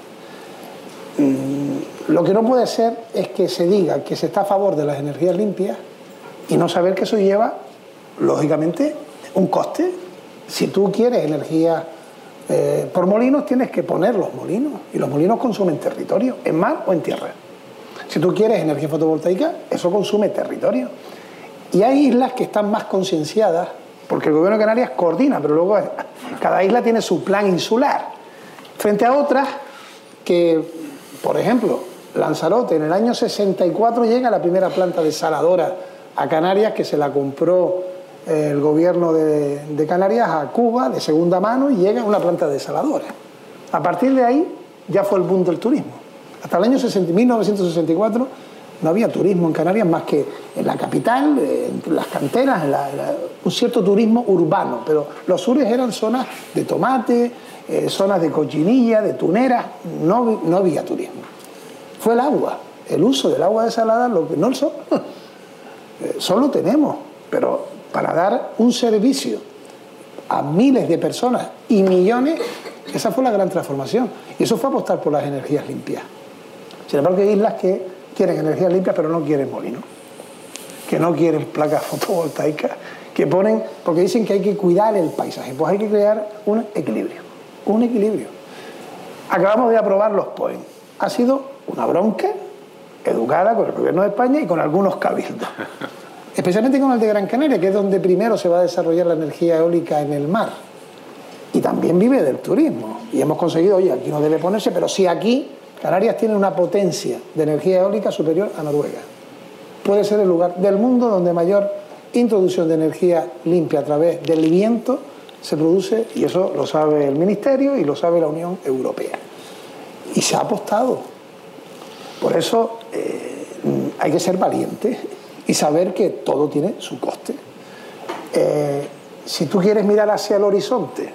Mm, lo que no puede ser es que se diga que se está a favor de las energías limpias y no saber que eso lleva, lógicamente, un coste. Si tú quieres energía Eh, por molinos, tienes que poner los molinos, y los molinos consumen territorio, en mar o en tierra. Si tú quieres energía fotovoltaica, eso consume territorio. Y hay islas que están más concienciadas, porque el gobierno de Canarias coordina, pero luego cada isla tiene su plan insular, frente a otras que, por ejemplo, Lanzarote, en el año sesenta y cuatro llega la primera planta desaladora a Canarias, que se la compró el gobierno de, de Canarias a Cuba de segunda mano, y llega una planta desaladora. A partir de ahí ya fue el boom del turismo. Hasta el año mil novecientos sesenta y cuatro no había turismo en Canarias más que en la capital, en las canteras, en la, en la, un cierto turismo urbano, pero los sures eran zonas de tomate, eh, zonas de cochinilla, de tuneras, no, no había turismo. Fue el agua, el uso del agua desalada, lo que no el sol. eh, solo tenemos, pero para dar un servicio a miles de personas y millones, esa fue la gran transformación. Y eso fue apostar por las energías limpias. Sin embargo, hay islas que quieren energías limpias, pero no quieren molinos, que no quieren placas fotovoltaicas, que ponen, porque dicen que hay que cuidar el paisaje. Pues hay que crear un equilibrio, un equilibrio. Acabamos de aprobar los P O E M. Ha sido una bronca educada con el gobierno de España y con algunos cabildos. Especialmente con el de Gran Canaria, que es donde primero se va a desarrollar la energía eólica en el mar. Y también vive del turismo. Y hemos conseguido, oye, aquí no debe ponerse, pero sí aquí, Canarias tiene una potencia de energía eólica superior a Noruega. Puede ser el lugar del mundo donde mayor introducción de energía limpia a través del viento se produce, y eso lo sabe el Ministerio y lo sabe la Unión Europea. Y se ha apostado. Por eso eh, hay que ser valiente y saber que todo tiene su coste. Eh, si tú quieres mirar hacia el horizonte,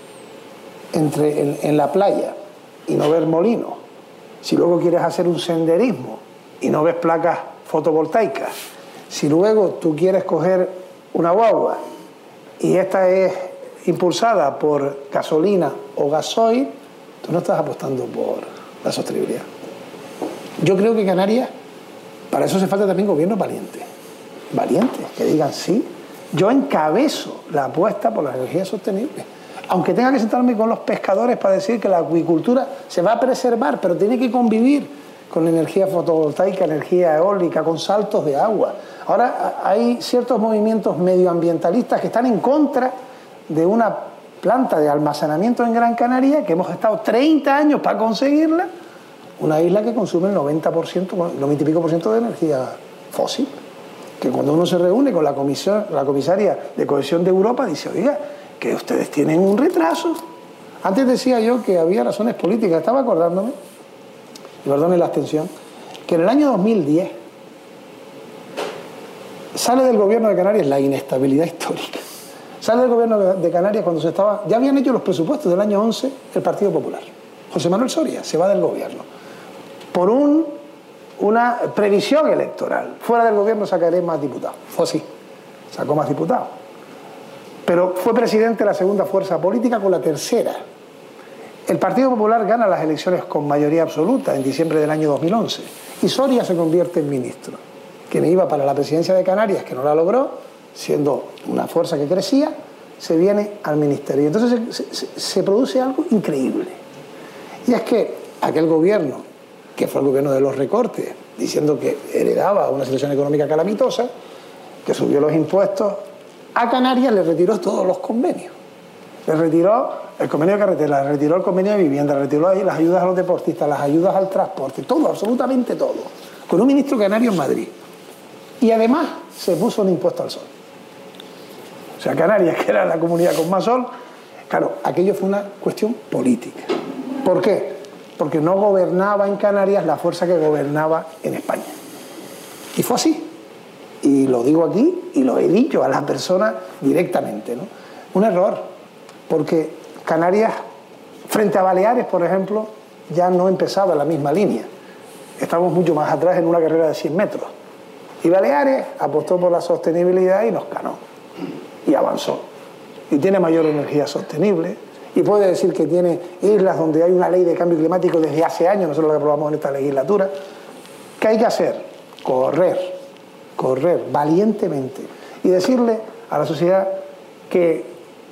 entre, en, en la playa, y no ver molinos, si luego quieres hacer un senderismo y no ves placas fotovoltaicas, si luego tú quieres coger una guagua y esta es impulsada por gasolina o gasoil, tú no estás apostando por la sostenibilidad. Yo creo que Canarias, para eso hace falta también gobiernos valientes, valientes, que digan sí, yo encabezo la apuesta por la energía sostenible, aunque tenga que sentarme con los pescadores para decir que la acuicultura se va a preservar, pero tiene que convivir con energía fotovoltaica, energía eólica, con saltos de agua. Ahora hay ciertos movimientos medioambientalistas que están en contra de una planta de almacenamiento en Gran Canaria, que hemos estado treinta años para conseguirla, una isla que consume el noventa por ciento, noventa y pico por ciento de energía fósil, que cuando uno se reúne con la, comisión, la comisaria de Cohesión de Europa, dice, oiga, que ustedes tienen un retraso. Antes decía yo que había razones políticas, estaba acordándome, y perdone la extensión, que en el año dos mil diez Sale del gobierno de Canarias la inestabilidad histórica. Sale del gobierno de Canarias cuando se estaba... Ya habían hecho los presupuestos del año once el Partido Popular. José Manuel Soria se va del gobierno. Por un, una previsión electoral. Fuera del gobierno sacaré más diputados. Fue así. Sacó más diputados. Pero fue presidente de la segunda fuerza política con la tercera. El Partido Popular gana las elecciones con mayoría absoluta en diciembre del año dos mil once. Y Soria se convierte en ministro. Quien iba para la presidencia de Canarias, que no la logró, siendo una fuerza que crecía, se viene al ministerio. Y entonces se, se, se produce algo increíble. Y es que aquel gobierno, que fue el gobierno de los recortes, diciendo que heredaba una situación económica calamitosa, que subió los impuestos, a Canarias le retiró todos los convenios. Le retiró el convenio de carretera, le retiró el convenio de vivienda, le retiró las ayudas a los deportistas, las ayudas al transporte, todo, absolutamente todo. Con un ministro canario en Madrid. Y además se puso un impuesto al sol. O sea, Canarias, que era la comunidad con más sol, claro, aquello fue una cuestión política. ¿Por qué? Porque no gobernaba en Canarias la fuerza que gobernaba en España. Y fue así. Y lo digo aquí y lo he dicho a las personas directamente, ¿no? Un error, porque Canarias, frente a Baleares, por ejemplo, ya no empezaba en la misma línea. Estamos mucho más atrás en una carrera de cien metros. Y Baleares apostó por la sostenibilidad y nos ganó. Y avanzó. Y tiene mayor energía sostenible. Y puede decir que tiene islas donde hay una ley de cambio climático desde hace años, nosotros lo aprobamos en esta legislatura. ¿Qué hay que hacer? Correr. Correr valientemente. Y decirle a la sociedad que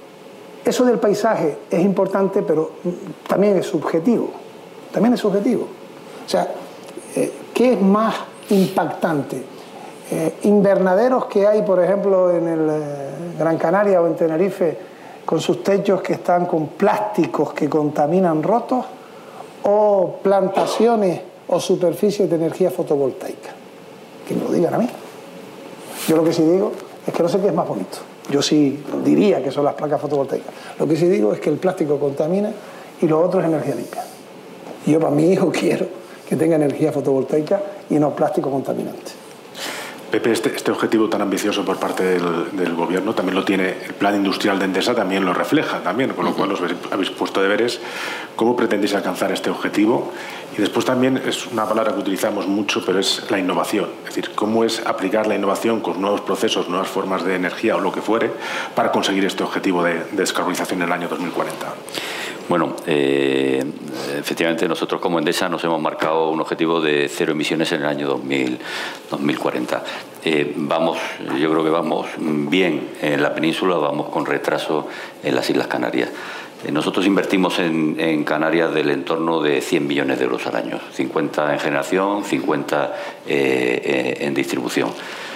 eso del paisaje es importante, pero también es subjetivo. También es subjetivo. O sea, eh, ¿qué es más impactante? Eh, invernaderos que hay, por ejemplo, en el eh, Gran Canaria o en Tenerife, con sus techos que están con plásticos que contaminan rotos, o plantaciones o superficies de energía fotovoltaica. Que me lo digan a mí. Yo lo que sí digo es que no sé qué es más bonito. Yo sí diría que son las placas fotovoltaicas. Lo que sí digo es que el plástico contamina y lo otro es energía limpia. Y yo para mi hijo quiero que tenga energía fotovoltaica y no plástico contaminante. Pepe, este, este objetivo tan ambicioso por parte del, del Gobierno también lo tiene el Plan Industrial de Endesa, también lo refleja, también, con lo cual os habéis puesto deberes. ¿Cómo pretendéis alcanzar este objetivo? Y después también es una palabra que utilizamos mucho, pero es la innovación. Es decir, cómo es aplicar la innovación con nuevos procesos, nuevas formas de energía o lo que fuere, para conseguir este objetivo de, de descarbonización en el año dos mil cuarenta. Bueno, eh, efectivamente nosotros como Endesa nos hemos marcado un objetivo de cero emisiones en el año dos mil cuarenta. Eh, vamos, yo creo que vamos bien en la península, vamos con retraso en las Islas Canarias. Eh, nosotros invertimos en, en Canarias del entorno de cien millones de euros al año, cincuenta en generación, cincuenta eh, eh, en distribución.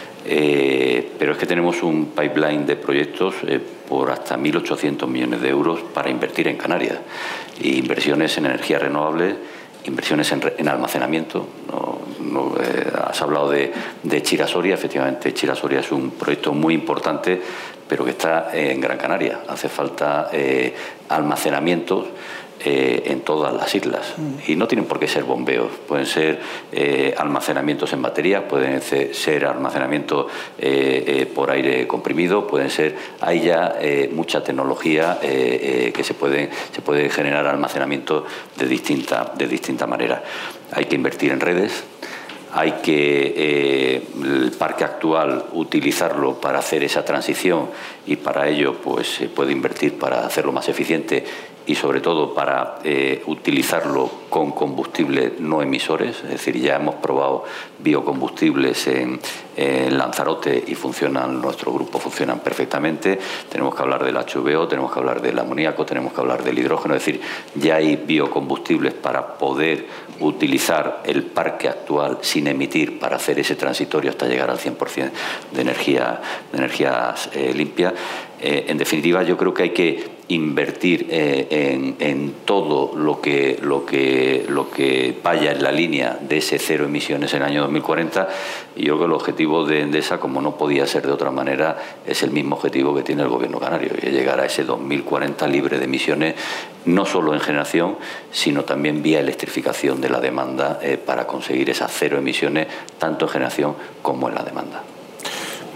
Eh, pero es que tenemos un pipeline de proyectos eh, por hasta mil ochocientos millones de euros para invertir en Canarias. Y inversiones en energías renovables, inversiones en, en almacenamiento. No, no, eh, has hablado de, de Chira-Soria. Efectivamente, Chira-Soria es un proyecto muy importante, pero que está en Gran Canaria. Hace falta eh, almacenamientos Eh, en todas las islas, y no tienen por qué ser bombeos, pueden ser eh, almacenamientos en baterías, pueden ser almacenamientos eh, eh, por aire comprimido, pueden ser, hay ya eh, mucha tecnología eh, eh, que se puede, se puede generar almacenamiento de distinta, de distinta manera. Hay que invertir en redes. Hay que eh, el parque actual utilizarlo para hacer esa transición, y para ello pues se puede invertir para hacerlo más eficiente y sobre todo para eh, utilizarlo con combustibles no emisores. Es decir, ya hemos probado biocombustibles en, en Lanzarote y funcionan, nuestro grupo funcionan perfectamente. Tenemos que hablar del H V O, tenemos que hablar del amoníaco, tenemos que hablar del hidrógeno. Es decir, ya hay biocombustibles para poder utilizar el parque actual sin emitir, para hacer ese transitorio hasta llegar al cien por cien de, energía, de energías eh, limpias. Eh, en definitiva, yo creo que hay que invertir eh, en, en todo lo que, lo, que, lo que vaya en la línea de ese cero emisiones en el año dos mil cuarenta, y yo creo que el objetivo de Endesa, como no podía ser de otra manera, es el mismo objetivo que tiene el Gobierno canario, y es llegar a ese dos mil cuarenta libre de emisiones, no solo en generación, sino también vía electrificación de la demanda, eh, para conseguir esas cero emisiones, tanto en generación como en la demanda.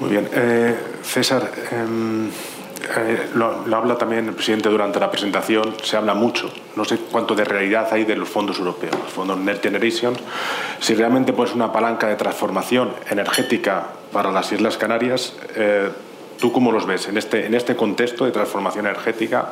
Muy bien. Eh, César, eh, eh, lo, lo habla también el presidente durante la presentación, se habla mucho, no sé cuánto de realidad hay de los fondos europeos, los fondos Next Generation, si realmente pues una palanca de transformación energética para las Islas Canarias. Eh, ¿Tú cómo los ves en este, en este contexto de transformación energética?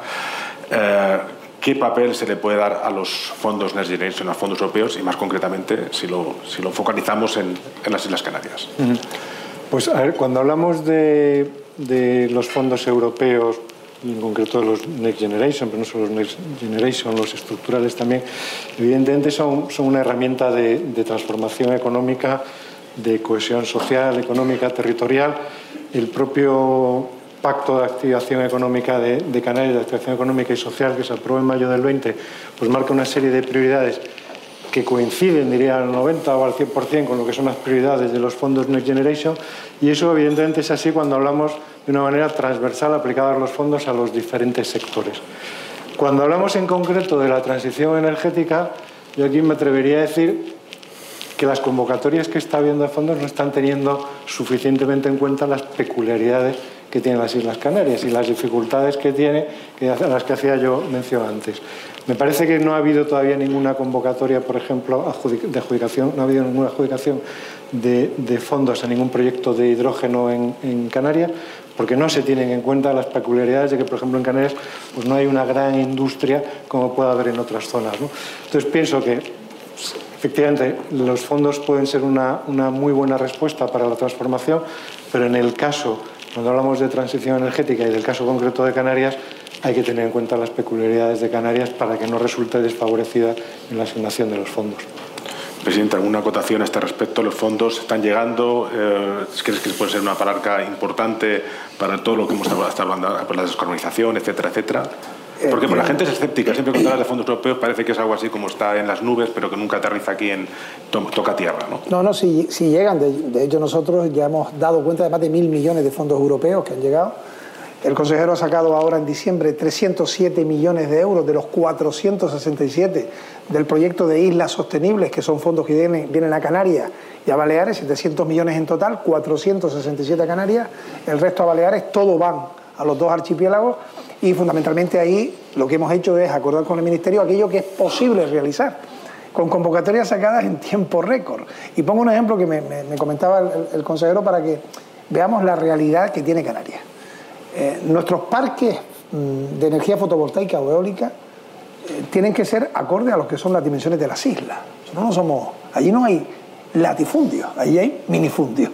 Eh, ¿Qué papel se le puede dar a los fondos Next Generation, a los fondos europeos, y más concretamente si lo, si lo focalizamos en, en las Islas Canarias? Uh-huh. Pues a ver, cuando hablamos de, de los fondos europeos, en concreto de los Next Generation, pero no solo los Next Generation, los estructurales también, evidentemente son, son una herramienta de, de transformación económica, de cohesión social, económica, territorial. El propio Pacto de Activación Económica de, de Canarias, de Activación Económica y Social, que se aprobó en mayo del veinte, pues marca una serie de prioridades que coinciden, diría, al noventa o al cien por cien con lo que son las prioridades de los fondos Next Generation, y eso evidentemente es así cuando hablamos de una manera transversal aplicada a los fondos a los diferentes sectores. Cuando hablamos en concreto de la transición energética, yo aquí me atrevería a decir que las convocatorias que está habiendo de fondos no están teniendo suficientemente en cuenta las peculiaridades que tienen las Islas Canarias y las dificultades que tiene, que a las que hacía yo mención antes. Me parece que no ha habido todavía ninguna convocatoria, por ejemplo, de adjudicación, no ha habido ninguna adjudicación de, de fondos a ningún proyecto de hidrógeno en, en Canarias, porque no se tienen en cuenta las peculiaridades de que, por ejemplo, en Canarias pues no hay una gran industria como puede haber en otras zonas, ¿no? Entonces pienso que efectivamente los fondos pueden ser una, una muy buena respuesta para la transformación, pero en el caso, cuando hablamos de transición energética y del caso concreto de Canarias, hay que tener en cuenta las peculiaridades de Canarias para que no resulte desfavorecida en la asignación de los fondos. Presidente, ¿alguna acotación a este respecto? ¿Los fondos están llegando? Eh, ¿Crees que puede ser una palanca importante para todo lo que hemos estado hablando, por la descarbonización, etcétera, etcétera? Porque pues, la gente es escéptica. Siempre que hablas de fondos europeos parece que es algo así como está en las nubes, pero que nunca aterriza aquí en to toca tierra, ¿no? No, no, si, si llegan. De, de hecho, nosotros ya hemos dado cuenta de más de mil millones de fondos europeos que han llegado. El consejero ha sacado ahora en diciembre trescientos siete millones de euros de los cuatrocientos sesenta y siete del proyecto de Islas Sostenibles, que son fondos que vienen, vienen a Canarias y a Baleares, setecientos millones en total, cuatrocientos sesenta y siete a Canarias, el resto a Baleares, todo van a los dos archipiélagos, y fundamentalmente ahí lo que hemos hecho es acordar con el Ministerio aquello que es posible realizar, con convocatorias sacadas en tiempo récord. Y pongo un ejemplo que me, me, me comentaba el, el consejero para que veamos la realidad que tiene Canarias. Eh, nuestros parques mmm, de energía fotovoltaica o eólica eh, tienen que ser acorde a lo que son las dimensiones de las islas. Nosotros no somos, allí no hay latifundios, allí hay minifundios.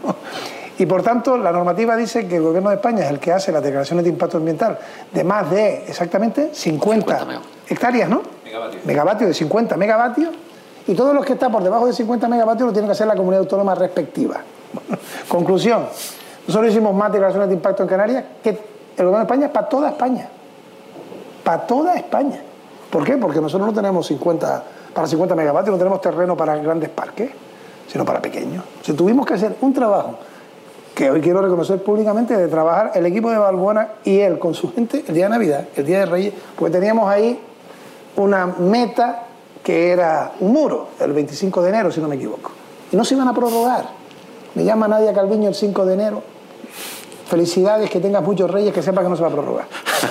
Y por tanto la normativa dice que el Gobierno de España es el que hace las declaraciones de impacto ambiental de más de exactamente cincuenta hectáreas, ¿no? Megavatios. Megavatios de cincuenta megavatios, y todos los que están por debajo de cincuenta megavatios lo tiene que hacer la comunidad autónoma respectiva. Conclusión. Nosotros hicimos más declaraciones de impacto en Canarias que el Gobierno de España para toda España. Para toda España. ¿Por qué? Porque nosotros no tenemos cincuenta, para cincuenta megavatios, no tenemos terreno para grandes parques, sino para pequeños. O sea, tuvimos que hacer un trabajo que hoy quiero reconocer públicamente, de trabajar el equipo de Balbuena y él con su gente el día de Navidad, el día de Reyes, porque teníamos ahí una meta que era un muro, el veinticinco de enero, si no me equivoco. Y no se iban a prorrogar. Me llama Nadia Calviño el cinco de enero. Felicidades, que tengas muchos reyes, que sepa que no se va a prorrogar.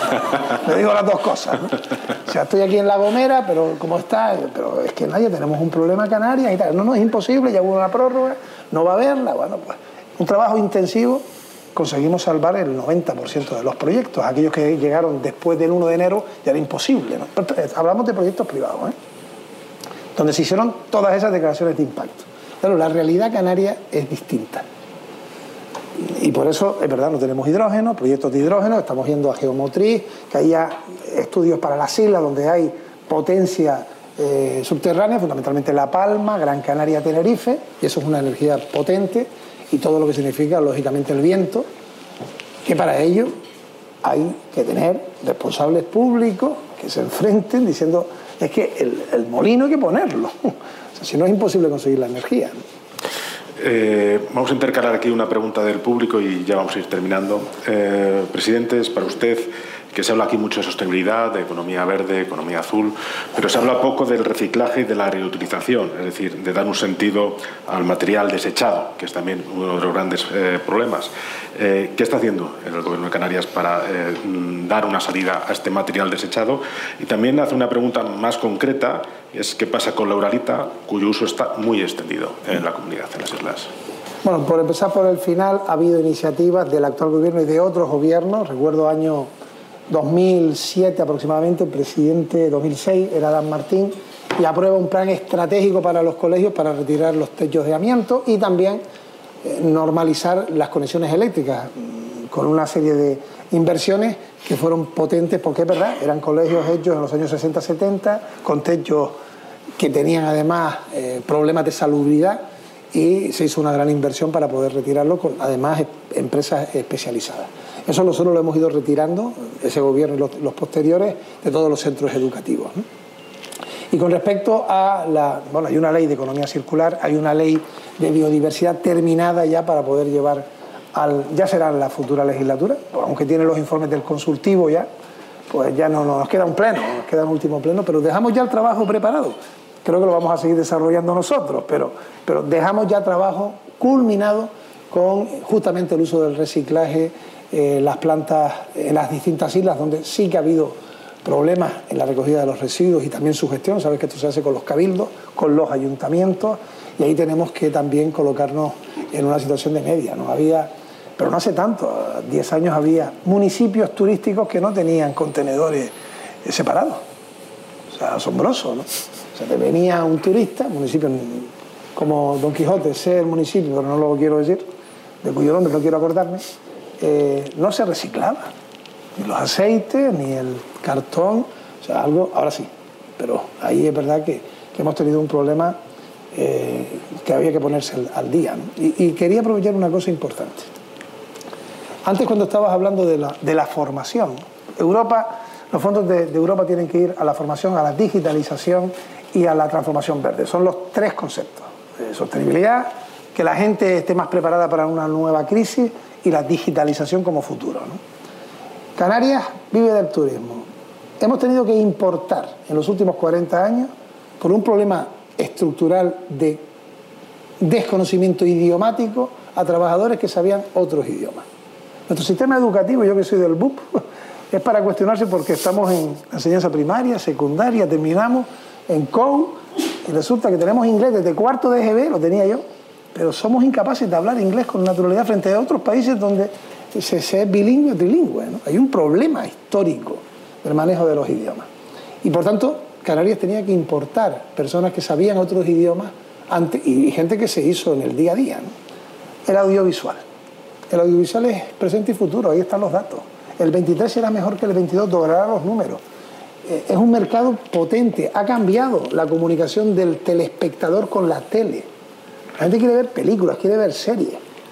Le digo las dos cosas, ¿no? O sea, estoy aquí en La Gomera, pero ¿cómo está? Pero es que nadie, tenemos un problema en Canarias y tal. No, no, es imposible, ya hubo una prórroga, no va a haberla. Bueno, pues un trabajo intensivo, conseguimos salvar el noventa por ciento de los proyectos. Aquellos que llegaron después del uno de enero ya era imposible, ¿no? Hablamos de proyectos privados, ¿eh? Donde se hicieron todas esas declaraciones de impacto. Pero la realidad canaria es distinta. Y por eso, es verdad, no tenemos hidrógeno, proyectos de hidrógeno, estamos yendo a geomotriz, que haya estudios para las islas donde hay potencia eh, subterránea, fundamentalmente La Palma, Gran Canaria, Tenerife, y eso es una energía potente, y todo lo que significa, lógicamente, el viento, que para ello hay que tener responsables públicos que se enfrenten diciendo, es que el, el molino hay que ponerlo, o sea, si no es imposible conseguir la energía, ¿no? Eh, vamos a intercalar aquí una pregunta del público y ya vamos a ir terminando. Eh, presidente, es para usted, que se habla aquí mucho de sostenibilidad, de economía verde, economía azul, pero se habla poco del reciclaje y de la reutilización, es decir, de dar un sentido al material desechado, que es también uno de los grandes eh, problemas. Eh, ¿Qué está haciendo el Gobierno de Canarias para eh, dar una salida a este material desechado? Y también hace una pregunta más concreta, es qué pasa con la uralita, cuyo uso está muy extendido en la comunidad, en las islas. Bueno, por empezar por el final, ha habido iniciativas del actual gobierno y de otros gobiernos. Recuerdo año dos mil siete aproximadamente, el presidente, dos mil seis, era Dan Martín, y aprueba un plan estratégico para los colegios para retirar los techos de amianto y también eh, normalizar las conexiones eléctricas, con una serie de inversiones que fueron potentes, porque es verdad, eran colegios hechos en los años sesenta setenta, con techos que tenían además eh, problemas de salubridad, y se hizo una gran inversión para poder retirarlo, con además empresas especializadas. Eso nosotros lo hemos ido retirando, ese gobierno y los, los posteriores, de todos los centros educativos, ¿no? Y con respecto a la... Bueno, hay una ley de economía circular, hay una ley de biodiversidad terminada ya para poder llevar al... Ya será en la futura legislatura, aunque tiene los informes del consultivo ya, pues ya no, no nos queda un pleno, nos queda un último pleno, pero dejamos ya el trabajo preparado. Creo que lo vamos a seguir desarrollando nosotros, pero, pero dejamos ya trabajo culminado con justamente el uso del reciclaje, eh, las plantas en las distintas islas donde sí que ha habido problemas en la recogida de los residuos y también su gestión. Sabes que esto se hace con los cabildos, con los ayuntamientos, y ahí tenemos que también colocarnos en una situación de media, ¿no? Había, pero no hace tanto, diez años había municipios turísticos que no tenían contenedores separados. O sea, asombroso, ¿no? O sea, te venía un turista, municipio como Don Quijote, sé el municipio, pero no lo quiero decir, de cuyo nombre no quiero acordarme, eh, no se reciclaba. Ni los aceites, ni el cartón, o sea, algo, ahora sí. Pero ahí es verdad que, que hemos tenido un problema eh, que había que ponerse al, al día, ¿no? Y, y quería aprovechar una cosa importante. Antes, cuando estabas hablando de la, de la formación, Europa, los fondos de, de Europa tienen que ir a la formación, a la digitalización y a la transformación verde. Son los tres conceptos. Eh, sostenibilidad, que la gente esté más preparada para una nueva crisis, y la digitalización como futuro, ¿no? Canarias vive del turismo. Hemos tenido que importar en los últimos cuarenta años, por un problema estructural de desconocimiento idiomático, a trabajadores que sabían otros idiomas. Nuestro sistema educativo, yo que soy del B U P, es para cuestionarse, porque estamos en enseñanza primaria, secundaria, terminamos en C O U, y resulta que tenemos inglés desde cuarto de E G B, lo tenía yo, pero somos incapaces de hablar inglés con naturalidad frente a otros países donde se, se es bilingüe o trilingüe, ¿no? Hay un problema histórico del manejo de los idiomas. Y por tanto, Canarias tenía que importar personas que sabían otros idiomas antes, y gente que se hizo en el día a día, ¿no? El audiovisual. El audiovisual es presente y futuro, ahí están los datos. El veintitrés será mejor que el veintidós, doblará los números. Eh, es un mercado potente, ha cambiado la comunicación del telespectador con la tele. La gente quiere ver películas, quiere ver series,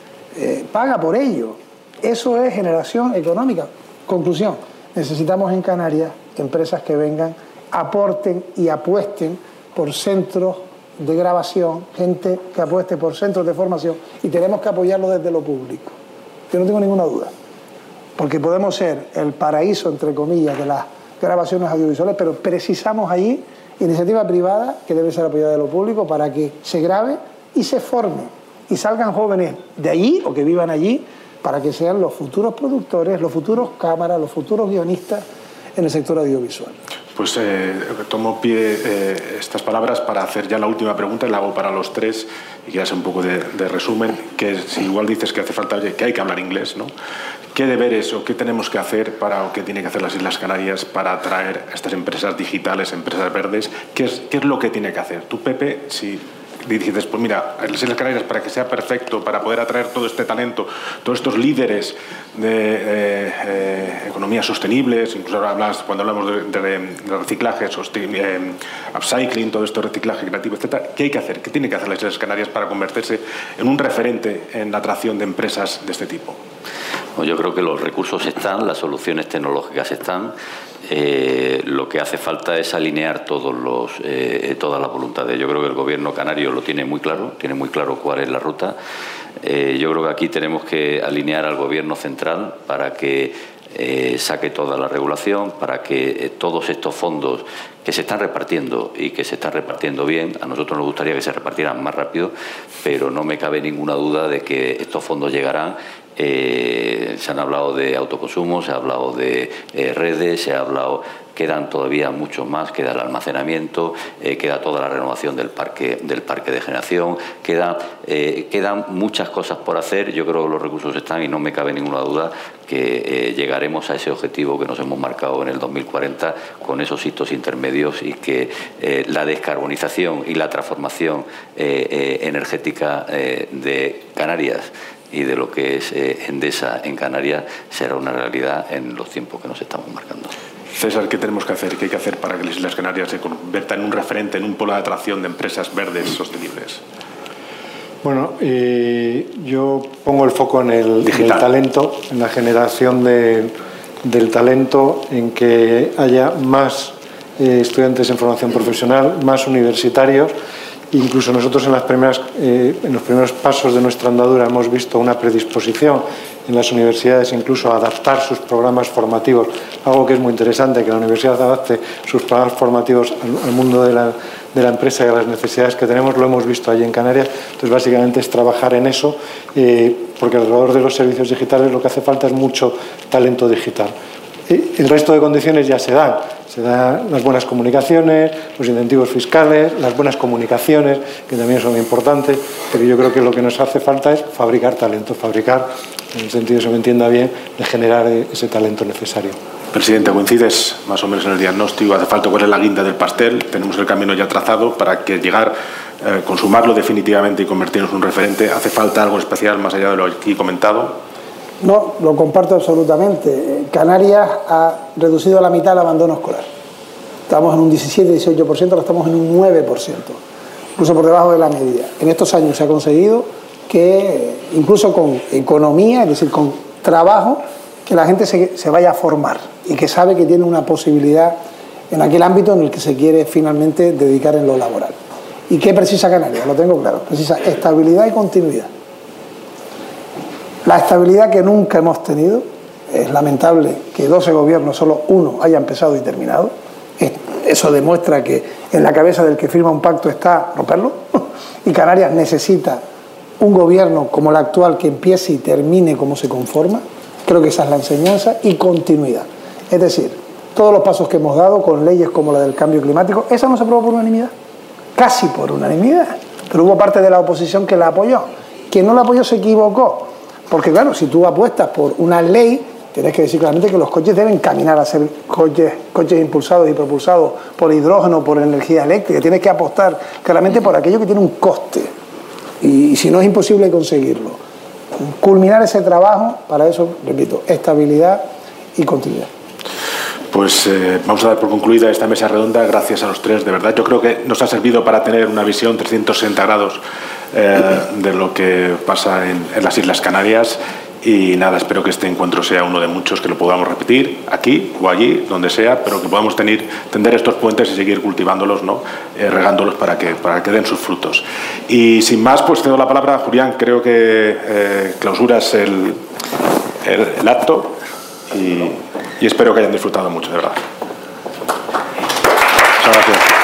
eh, paga por ello. Eso es generación económica. Conclusión, necesitamos en Canarias empresas que vengan, aporten y apuesten por centros de grabación, gente que apueste por centros de formación, y tenemos que apoyarlo desde lo público. Yo no tengo ninguna duda, porque podemos ser el paraíso, entre comillas, de las grabaciones audiovisuales, pero precisamos allí iniciativa privada que debe ser apoyada de lo público para que se grabe y se forme y salgan jóvenes de allí o que vivan allí, para que sean los futuros productores, los futuros cámaras, los futuros guionistas en el sector audiovisual. Pues eh, tomo pie eh, estas palabras para hacer ya la última pregunta, y la hago para los tres, y que hace un poco de, de resumen, que si igual dices que hace falta, oye, que hay que hablar inglés, ¿no? ¿Qué deberes o qué tenemos que hacer para, o qué tiene que hacer las Islas Canarias para atraer a estas empresas digitales, empresas verdes? ¿Qué es, qué es lo que tiene que hacer? Tú, Pepe, si dices, pues mira, las Islas Canarias, para que sea perfecto, para poder atraer todo este talento, todos estos líderes de eh, eh, economías sostenibles, incluso ahora hablas, cuando hablamos de, de, de reciclaje, eh, upcycling, todo esto, reciclaje creativo, etcétera, ¿qué hay que hacer? ¿Qué tiene que hacer las Islas Canarias para convertirse en un referente en la atracción de empresas de este tipo? Pues yo creo que los recursos están, las soluciones tecnológicas están. Eh, lo que hace falta es alinear todos los, eh, todas las voluntades. Yo creo que el gobierno canario lo tiene muy claro, tiene muy claro cuál es la ruta. Eh, yo creo que aquí tenemos que alinear al gobierno central para que eh, saque toda la regulación para que eh, todos estos fondos que se están repartiendo y que se están repartiendo bien, a nosotros nos gustaría que se repartieran más rápido, pero no me cabe ninguna duda de que estos fondos llegarán. Eh, se han hablado de autoconsumo, se ha hablado de eh, redes, se ha hablado, quedan todavía muchos más, queda el almacenamiento, eh, queda toda la renovación del parque, del parque de generación, queda, eh, quedan muchas cosas por hacer. Yo creo que los recursos están y no me cabe ninguna duda que eh, llegaremos a ese objetivo que nos hemos marcado en el dos mil cuarenta con esos hitos intermedios y que eh, la descarbonización y la transformación eh, eh, energética eh, de Canarias y de lo que es eh, Endesa en Canarias será una realidad en los tiempos que nos estamos marcando. César, ¿qué tenemos que hacer? ¿Qué hay que hacer para que las Islas Canarias se conviertan en un referente, en un polo de atracción de empresas verdes sostenibles? Bueno, eh, yo pongo el foco en el, en el talento, en la generación de, del talento, en que haya más eh, estudiantes en formación profesional, más universitarios. Incluso nosotros en, las primeras, eh, en los primeros pasos de nuestra andadura hemos visto una predisposición en las universidades incluso a adaptar sus programas formativos, algo que es muy interesante, que la universidad adapte sus programas formativos al, al mundo de la, de la empresa y a las necesidades que tenemos. Lo hemos visto allí en Canarias. Entonces, básicamente es trabajar en eso, eh, porque alrededor de los servicios digitales lo que hace falta es mucho talento digital. Eh, el resto de condiciones ya se dan. Se dan las buenas comunicaciones, los incentivos fiscales, las buenas comunicaciones, que también son importantes, pero yo creo que lo que nos hace falta es fabricar talento, fabricar, en el sentido que se me entienda bien, de generar ese talento necesario. Presidente, coincides más o menos en el diagnóstico. Hace falta cuál es la guinda del pastel. Tenemos el camino ya trazado para que llegar, eh, consumarlo definitivamente y convertirnos en un referente. ¿Hace falta algo especial más allá de lo aquí comentado? No, lo comparto absolutamente. Canarias ha reducido a la mitad el abandono escolar. Estamos en un diecisiete a dieciocho por ciento, ahora estamos en un nueve por ciento, incluso por debajo de la media. En estos años se ha conseguido que, incluso con economía, es decir, con trabajo, que la gente se, se vaya a formar y que sabe que tiene una posibilidad en aquel ámbito en el que se quiere finalmente dedicar en lo laboral. ¿Y qué precisa Canarias? Lo tengo claro, precisa estabilidad y continuidad. La estabilidad que nunca hemos tenido, es lamentable que doce gobiernos, solo uno haya empezado y terminado. Eso demuestra que en la cabeza del que firma un pacto está romperlo. Y Canarias necesita un gobierno como el actual que empiece y termine como se conforma. Creo que esa es la enseñanza. Y continuidad. Es decir, todos los pasos que hemos dado con leyes como la del cambio climático, esa no se aprobó por unanimidad. Casi por unanimidad. Pero hubo parte de la oposición que la apoyó. Quien no la apoyó se equivocó. Porque claro, si tú apuestas por una ley, tienes que decir claramente que los coches deben caminar a ser coches, coches impulsados y propulsados por hidrógeno, por energía eléctrica. Tienes que apostar claramente por aquello que tiene un coste. Y, y si no, es imposible conseguirlo. Culminar ese trabajo, para eso, repito, estabilidad y continuidad. Pues eh, vamos a dar por concluida esta mesa redonda. Gracias a los tres, de verdad. Yo creo que nos ha servido para tener una visión trescientos sesenta grados eh, de lo que pasa en, en las Islas Canarias. Y nada, espero que este encuentro sea uno de muchos, que lo podamos repetir aquí o allí, donde sea, pero que podamos tener, tender estos puentes y seguir cultivándolos, ¿no? eh, regándolos para que, para que den sus frutos. Y sin más, pues cedo la palabra a Julián. Creo que eh, clausuras el, el, el acto y, y espero que hayan disfrutado mucho, de verdad. Muchas gracias.